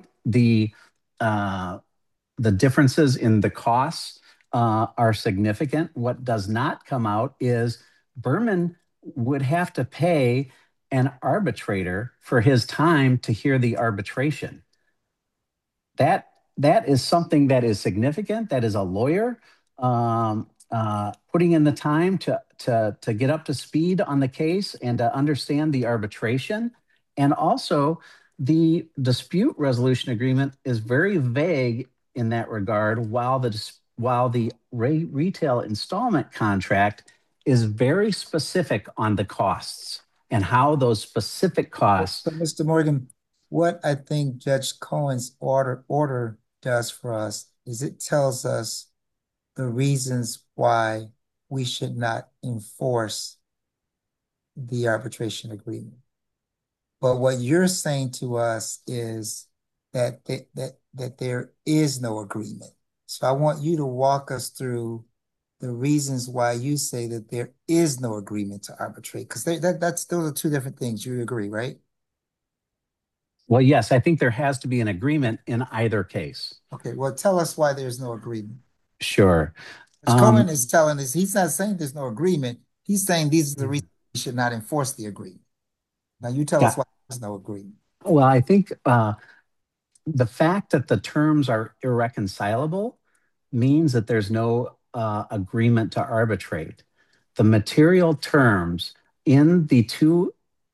The differences in the costs are significant. What does not come out is Berman would have to pay an arbitrator for his time to hear the arbitration. That is something that is significant. That is a lawyer putting in the time to get up to speed on the case and to understand the arbitration. And also, the dispute resolution agreement is very vague in that regard, while the retail installment contract is very specific on the costs and how those specific costs. So, Mr. Morgan, what I think Judge Cohen's order does for us is it tells us the reasons why we should not enforce the arbitration agreement. But what you're saying to us is that there is no agreement. So I want you to walk us through the reasons why you say that there is no agreement to arbitrate, because those are two different things. You agree, right? Well, yes, I think there has to be an agreement in either case. Okay, well, tell us why there's no agreement. Sure. Cohen is telling us, he's not saying there's no agreement. He's saying these are the reasons we should not enforce the agreement. Now you tell us why there's no agreement. Well, I think the fact that the terms are irreconcilable means that there's no agreement to arbitrate. The material terms in the two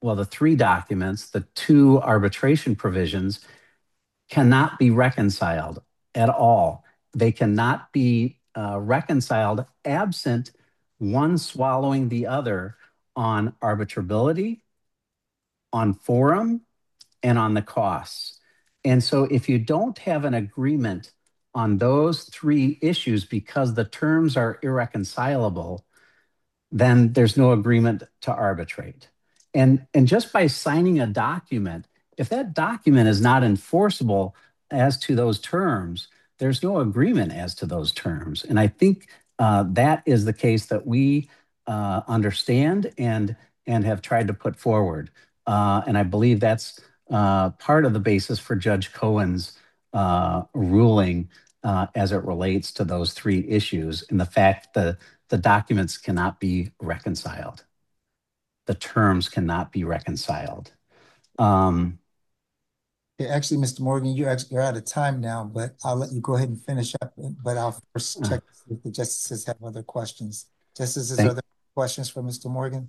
well, the three documents, the two arbitration provisions, cannot be reconciled at all. They cannot be reconciled absent one swallowing the other on arbitrability, on forum, and on the costs. And so if you don't have an agreement on those three issues because the terms are irreconcilable, then there's no agreement to arbitrate. And just by signing a document, if that document is not enforceable as to those terms, there's no agreement as to those terms. And I think that is the case that we understand and have tried to put forward. And I believe that's part of the basis for Judge Cohen's ruling as it relates to those three issues and the fact that the documents cannot be reconciled. The terms cannot be reconciled. Yeah, actually, Mr. Morgan, you're out of time now, but I'll let you go ahead and finish up. But I'll first check to see if the justices have other questions. Justices, are there questions for Mr. Morgan?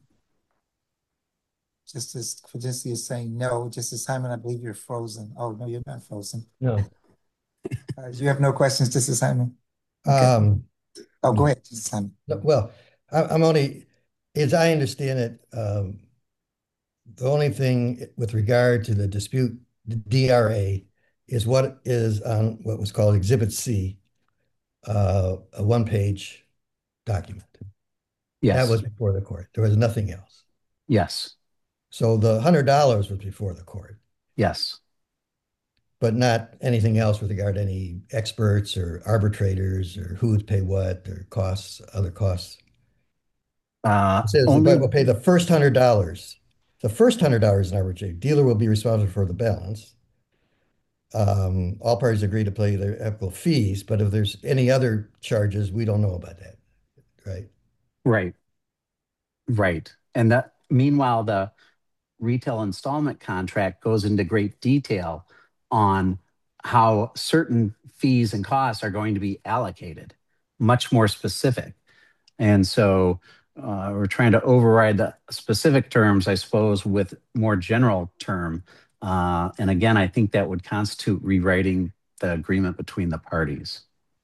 Justice Fidencia is saying no. Justice Hyman, I believe you're frozen. Oh, no, you're not frozen. No. You have no questions, Justice Hyman? Okay. Oh, go ahead, Justice Hyman. Well, I'm only, as I understand it, the only thing with regard to the dispute, the DRA, is what is on what was called Exhibit C, a one-page document. Yes. That was before the court. There was nothing else. Yes. So the $100 was before the court. Yes. But not anything else with regard to any experts or arbitrators or who would pay what or costs, other costs. It says only will pay the first $100. The first $100 in arbitration, dealer will be responsible for the balance. All parties agree to pay their equitable fees, but if there's any other charges, we don't know about that, right? Right. Right. And that meanwhile, the retail installment contract goes into great detail on how certain fees and costs are going to be allocated, much more specific. And so we're trying to override the specific terms, I suppose, with more general term. And again, I think that would constitute rewriting the agreement between the parties.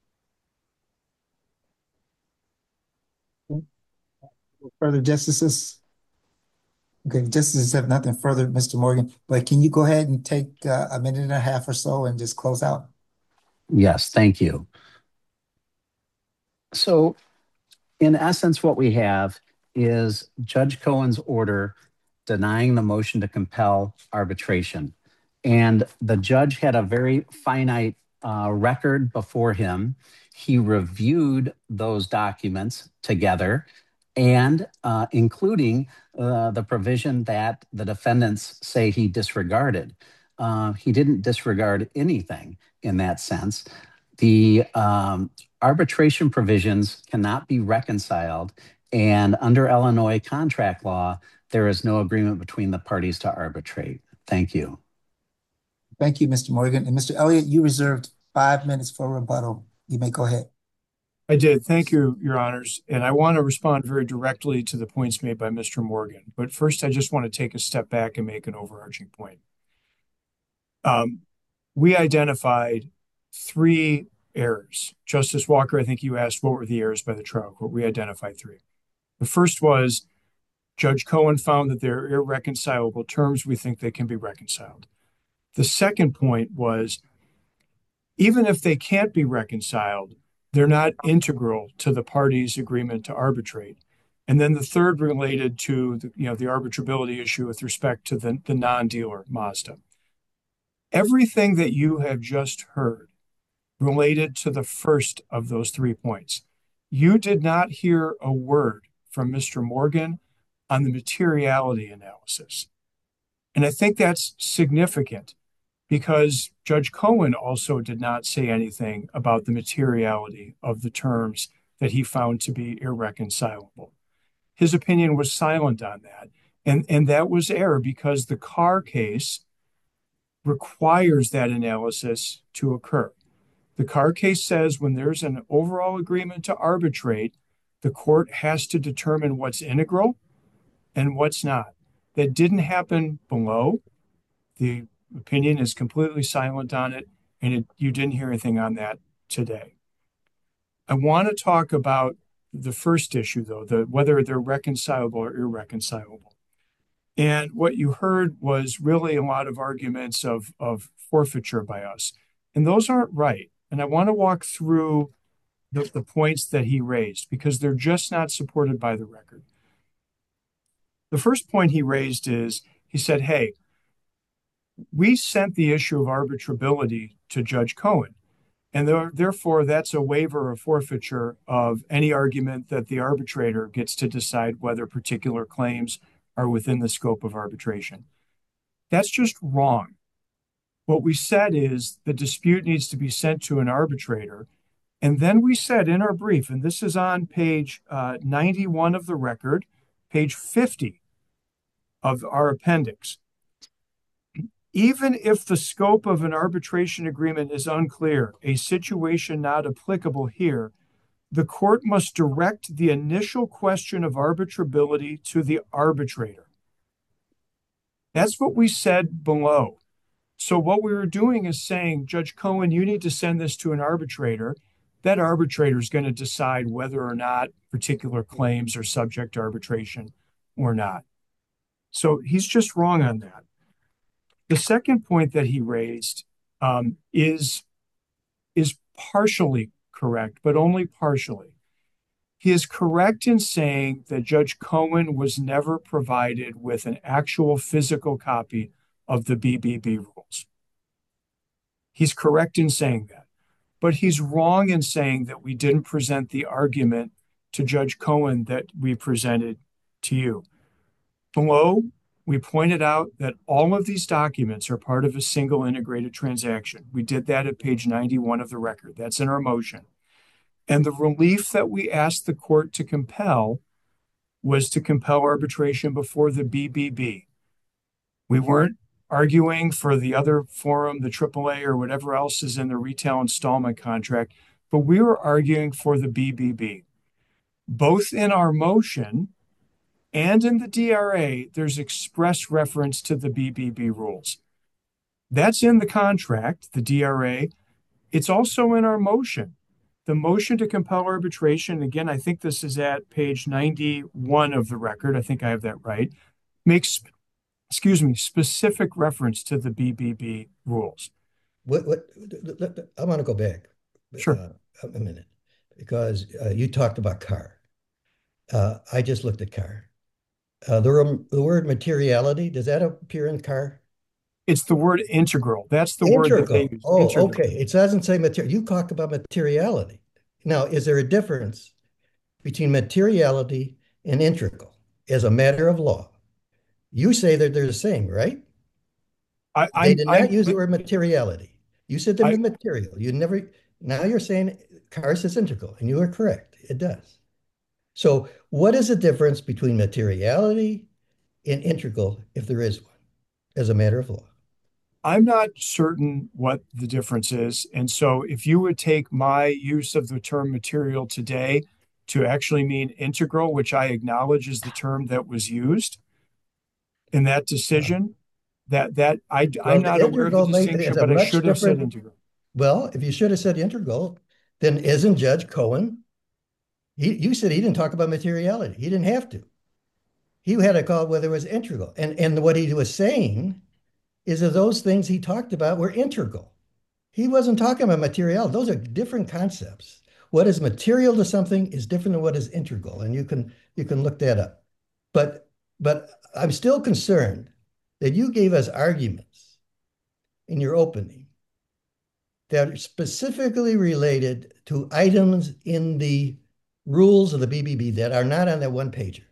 Further justices? Okay, justices have nothing further, Mr. Morgan, but can you go ahead and take a minute and a half or so and just close out? Yes, thank you. So in essence, what we have is Judge Cohen's order denying the motion to compel arbitration. And the judge had a very finite record before him. He reviewed those documents together and including the provision that the defendants say he disregarded. He didn't disregard anything in that sense. The arbitration provisions cannot be reconciled, and under Illinois contract law, there is no agreement between the parties to arbitrate. Thank you. Thank you, Mr. Morgan. And Mr. Elliott, you reserved 5 minutes for rebuttal. You may go ahead. I did. Thank you, Your Honors. And I want to respond very directly to the points made by Mr. Morgan. But first, I just want to take a step back and make an overarching point. We identified 3 errors. Justice Walker, I think you asked what were the errors by the trial court. We identified 3. The first was Judge Cohen found that there are irreconcilable terms. We think they can be reconciled. The second point was, even if they can't be reconciled, they're not integral to the parties' agreement to arbitrate. And then the third related to the arbitrability issue with respect to the non-dealer Mazda. Everything that you have just heard related to the first of those 3 points. You did not hear a word from Mr. Morgan on the materiality analysis. And I think that's significant because Judge Cohen also did not say anything about the materiality of the terms that he found to be irreconcilable. His opinion was silent on that. And that was error because the Carr case requires that analysis to occur. The Carr case says when there's an overall agreement to arbitrate, the court has to determine what's integral and what's not. That didn't happen below. The opinion is completely silent on it, and you didn't hear anything on that today. I want to talk about the first issue, though, whether they're reconcilable or irreconcilable. And what you heard was really a lot of arguments of forfeiture by us. And those aren't right. And I want to walk through the points that he raised because they're just not supported by the record. The first point he raised is he said, hey, we sent the issue of arbitrability to Judge Cohen. And therefore, that's a waiver of forfeiture of any argument that the arbitrator gets to decide whether particular claims are within the scope of arbitration. That's just wrong. What we said is the dispute needs to be sent to an arbitrator. And then we said in our brief, and this is on page 91 of the record, page 50 of our appendix, even if the scope of an arbitration agreement is unclear, a situation not applicable here, the court must direct the initial question of arbitrability to the arbitrator. That's what we said below. So what we were doing is saying, Judge Cohen, you need to send this to an arbitrator. That arbitrator is going to decide whether or not particular claims are subject to arbitration or not. So he's just wrong on that. The second point that he raised is partially correct, but only partially. He is correct in saying that Judge Cohen was never provided with an actual physical copy of the BBB rules. He's correct in saying that, but he's wrong in saying that we didn't present the argument to Judge Cohen that we presented to you. Below, we pointed out that all of these documents are part of a single integrated transaction. We did that at page 91 of the record. That's in our motion. And the relief that we asked the court to compel was to compel arbitration before the BBB. We weren't arguing for the other forum, the AAA or whatever else is in the retail installment contract, but we were arguing for the BBB. Both in our motion and in the DRA, there's express reference to the BBB rules. That's in the contract, the DRA. It's also in our motion. The motion to compel arbitration, again, I think this is at page 91 of the record. I think I have that right. Makes, specific reference to the BBB rules. I want to go back Sure. a minute because you talked about CAR. I just looked at CAR. The word materiality, does that appear in CAR? It's the word integral. That's the word that they use. Oh, integral. okay. It doesn't say material. You talk about materiality. Now, is there a difference between materiality and integral as a matter of law? You say that they're the same, right? They did not use the word materiality. You said they're material. You never. Now you're saying CAR says integral, and you are correct. It does. So what is the difference between materiality and integral, if there is one, as a matter of law? I'm not certain what the difference is. And so if you would take my use of the term material today to actually mean integral, which I acknowledge is the term that was used in that decision, I'm not aware of the distinction, but I should have said integral. Well, if you should have said integral, then isn't Judge Cohen? You said he didn't talk about materiality. He didn't have to. He had a call whether it was integral. And what he was saying is that those things he talked about were integral. He wasn't talking about materiality. Those are different concepts. What is material to something is different than what is integral, and you can look that up. But I'm still concerned that you gave us arguments in your opening that are specifically related to items in the rules of the BBB that are not on that one pager.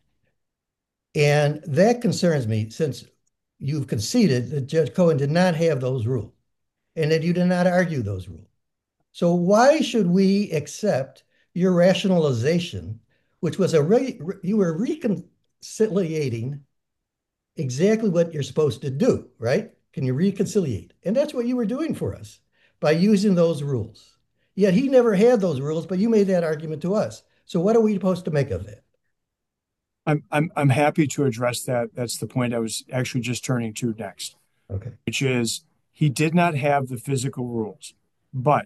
And that concerns me since you've conceded that Judge Cohen did not have those rules and that you did not argue those rules. So why should we accept your rationalization, which was you were reconciliating exactly what you're supposed to do, right? Can you reconciliate? And that's what you were doing for us by using those rules. Yet he never had those rules, but you made that argument to us. So what are we supposed to make of that? I'm happy to address that. That's the point I was actually just turning to next, Okay. which is he did not have the physical rules, but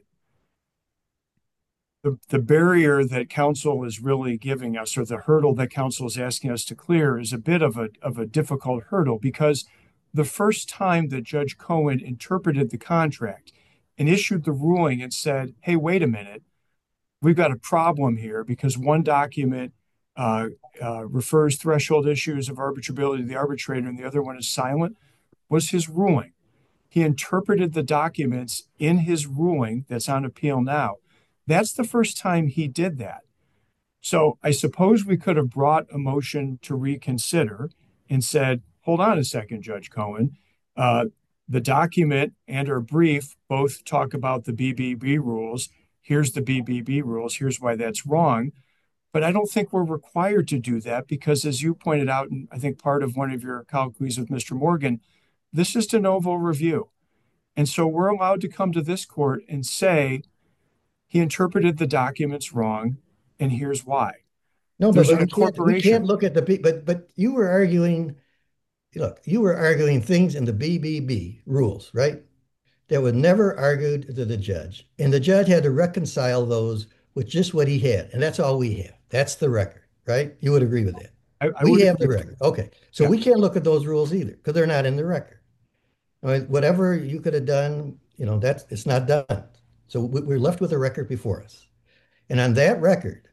the barrier that counsel is really giving us, or the hurdle that counsel is asking us to clear, is a bit of a difficult hurdle because the first time that Judge Cohen interpreted the contract and issued the ruling and said, "Hey, wait a minute, we've got a problem here because one document uh, refers threshold issues of arbitrability to the arbitrator and the other one is silent," was his ruling. He interpreted the documents in his ruling that's on appeal now. That's the first time he did that. So I suppose we could have brought a motion to reconsider and said, hold on a second, Judge Cohen. Uh, the document and our brief both talk about the BBB rules. Here's the BBB rules. Here's why that's wrong. But I don't think we're required to do that because, as you pointed out, and I think part of one of your colloquies with Mr. Morgan, this is de novo review. And so we're allowed to come to this court and say, he interpreted the documents wrong, and here's why. No, There's but an we can't incorporation. look at but you were arguing, look, you were arguing things in the BBB rules, right? That were never argued to the judge. And the judge had to reconcile those with just what he had. And that's all we have. That's the record, right? You would agree with that. I We would have agree the with you. record. Okay. So Yeah. we can't look at those rules either because they're not in the record. I mean, whatever you could have done, that's it's not done. So we're left with a record before us. And on that record,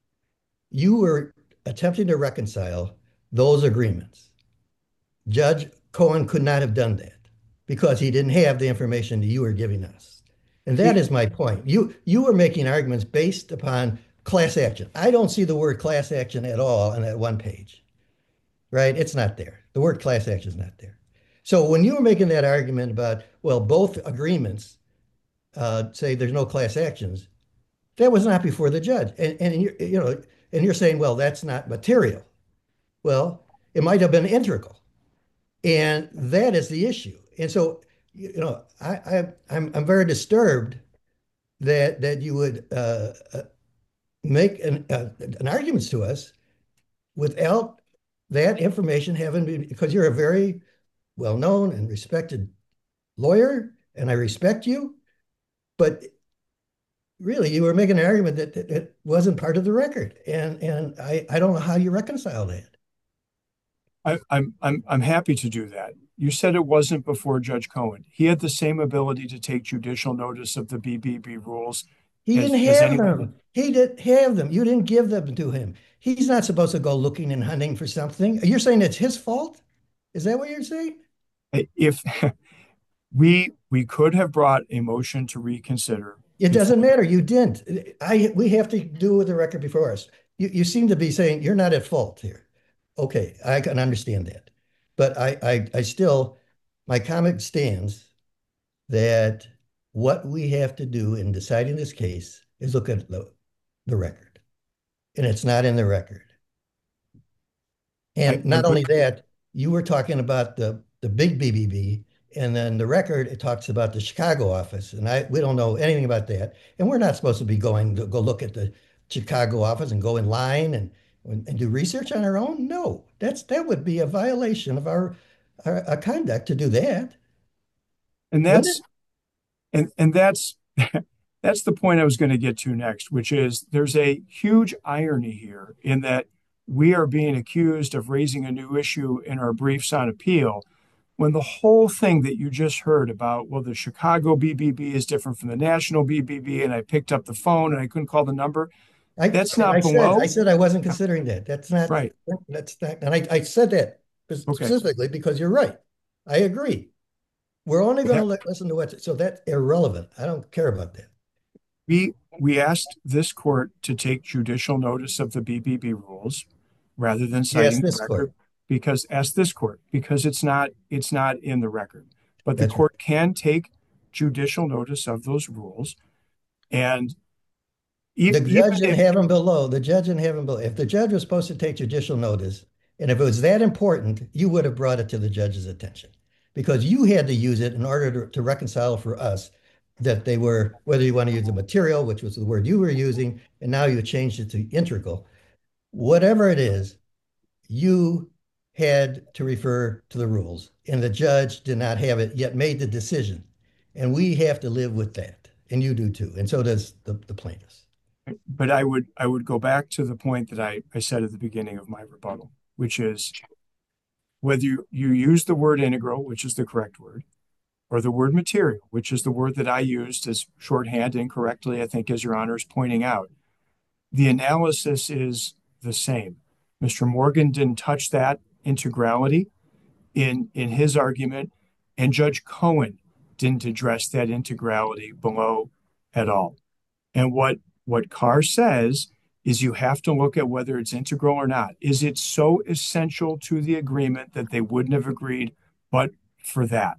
you were attempting to reconcile those agreements. Judge Cohen could not have done that because he didn't have the information that you were giving us. And that He, is my point. You were making arguments based upon class action. I don't see the word class action at all on that one page, right? It's not there. The word class action is not there. So when you were making that argument about, well, both agreements say there's no class actions, that was not before the judge. And you're saying, well, that's not material. Well, it might have been integral. And that is the issue. And so, I'm very disturbed that you would make an argument to us without that information having been, because you're a very well-known and respected lawyer, and I respect you, but really you were making an argument that wasn't part of the record. And I don't know how you reconcile that. I'm happy to do that. You said it wasn't before Judge Cohen. He had the same ability to take judicial notice of the BBB rules He didn't as have anyone. them. He didn't have them. You didn't give them to him. He's not supposed to go looking and hunting for something. You're saying it's his fault? Is that what you're saying? If we could have brought a motion to reconsider It doesn't before. matter. You didn't. We have to do with the record before us. You seem to be saying you're not at fault here. Okay, I can understand that. But I still, my comment stands that what we have to do in deciding this case is look at the record. And it's not in the record. I, And I not would only that, you were talking about the big BBB, and then the record it talks about the Chicago office, and we don't know anything about that, and we're not supposed to be going to go look at the Chicago office and go in line and do research on our own. No, that would be a violation of our conduct to do that, and wouldn't that's it? and that's that's the point I was going to get to next, which is there's a huge irony here in that we are being accused of raising a new issue in our briefs on appeal when the whole thing that you just heard about, well, the Chicago BBB is different from the national BBB, and I picked up the phone and I couldn't call the number. I That's I not said I below. said I wasn't considering that. Right. That's not, and I said that Okay. specifically because you're right. I agree. We're only going That to listen to what, so that's irrelevant. I don't care about that. we asked this court to take judicial notice of the BBB rules rather than Yes, citing the this record court. because ask this court because it's not in the record. But the That's right. court can take judicial notice of those rules. And The even judge in if heaven below, the judge in heaven below, if the judge was supposed to take judicial notice, and if it was that important, you would have brought it to the judge's attention because you had to use it in order to reconcile for us that they were, whether you want to use the material, which was the word you were using, and now you changed it to integral. Whatever it is, you had to refer to the rules, and the judge did not have it yet made the decision. And we have to live with that. And you do too. And so does the plaintiffs. But I would go back to the point that I said at the beginning of my rebuttal, which is whether you use the word integral, which is the correct word, or the word material, which is the word that I used as shorthand incorrectly, I think, as Your Honor is pointing out, the analysis is the same. Mr. Morgan didn't touch that integrality in his argument, and Judge Cohen didn't address that integrality below at all. And what Carr says is you have to look at whether it's integral or not. Is it so essential to the agreement that they wouldn't have agreed but for that?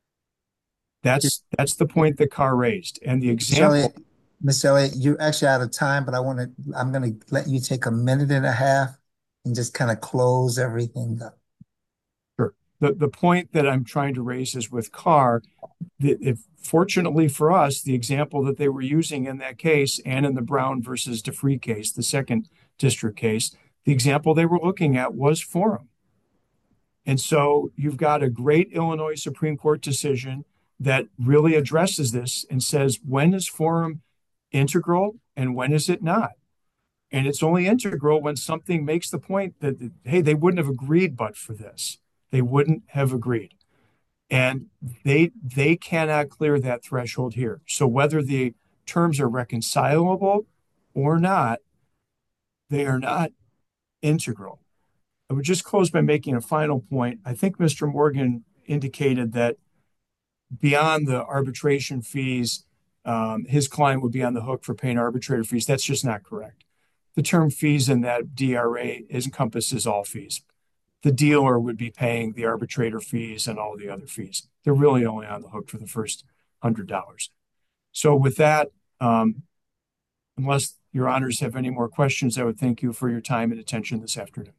That's the point that Carr raised. And the example. Mr. Elliott, you're actually out of time, but I'm going to let you take a minute and a half and just kind of close everything up. Sure. The point that I'm trying to raise is with Carr, fortunately for us, the example that they were using in that case and in the Brown versus DeFree case, the second district case, the example they were looking at was forum. And so you've got a great Illinois Supreme Court decision that really addresses this and says, when is forum integral and when is it not? And it's only integral when something makes the point that, hey, they wouldn't have agreed but for this. They wouldn't have agreed. And they cannot clear that threshold here. So whether the terms are reconcilable or not, they are not integral. I would just close by making a final point. I think Mr. Morgan indicated that beyond the arbitration fees, his client would be on the hook for paying arbitrator fees. That's just not correct. The term fees in that DRA encompasses all fees. The dealer would be paying the arbitrator fees and all the other fees. They're really only on the hook for the first $100. So with that, unless your honors have any more questions, I would thank you for your time and attention this afternoon.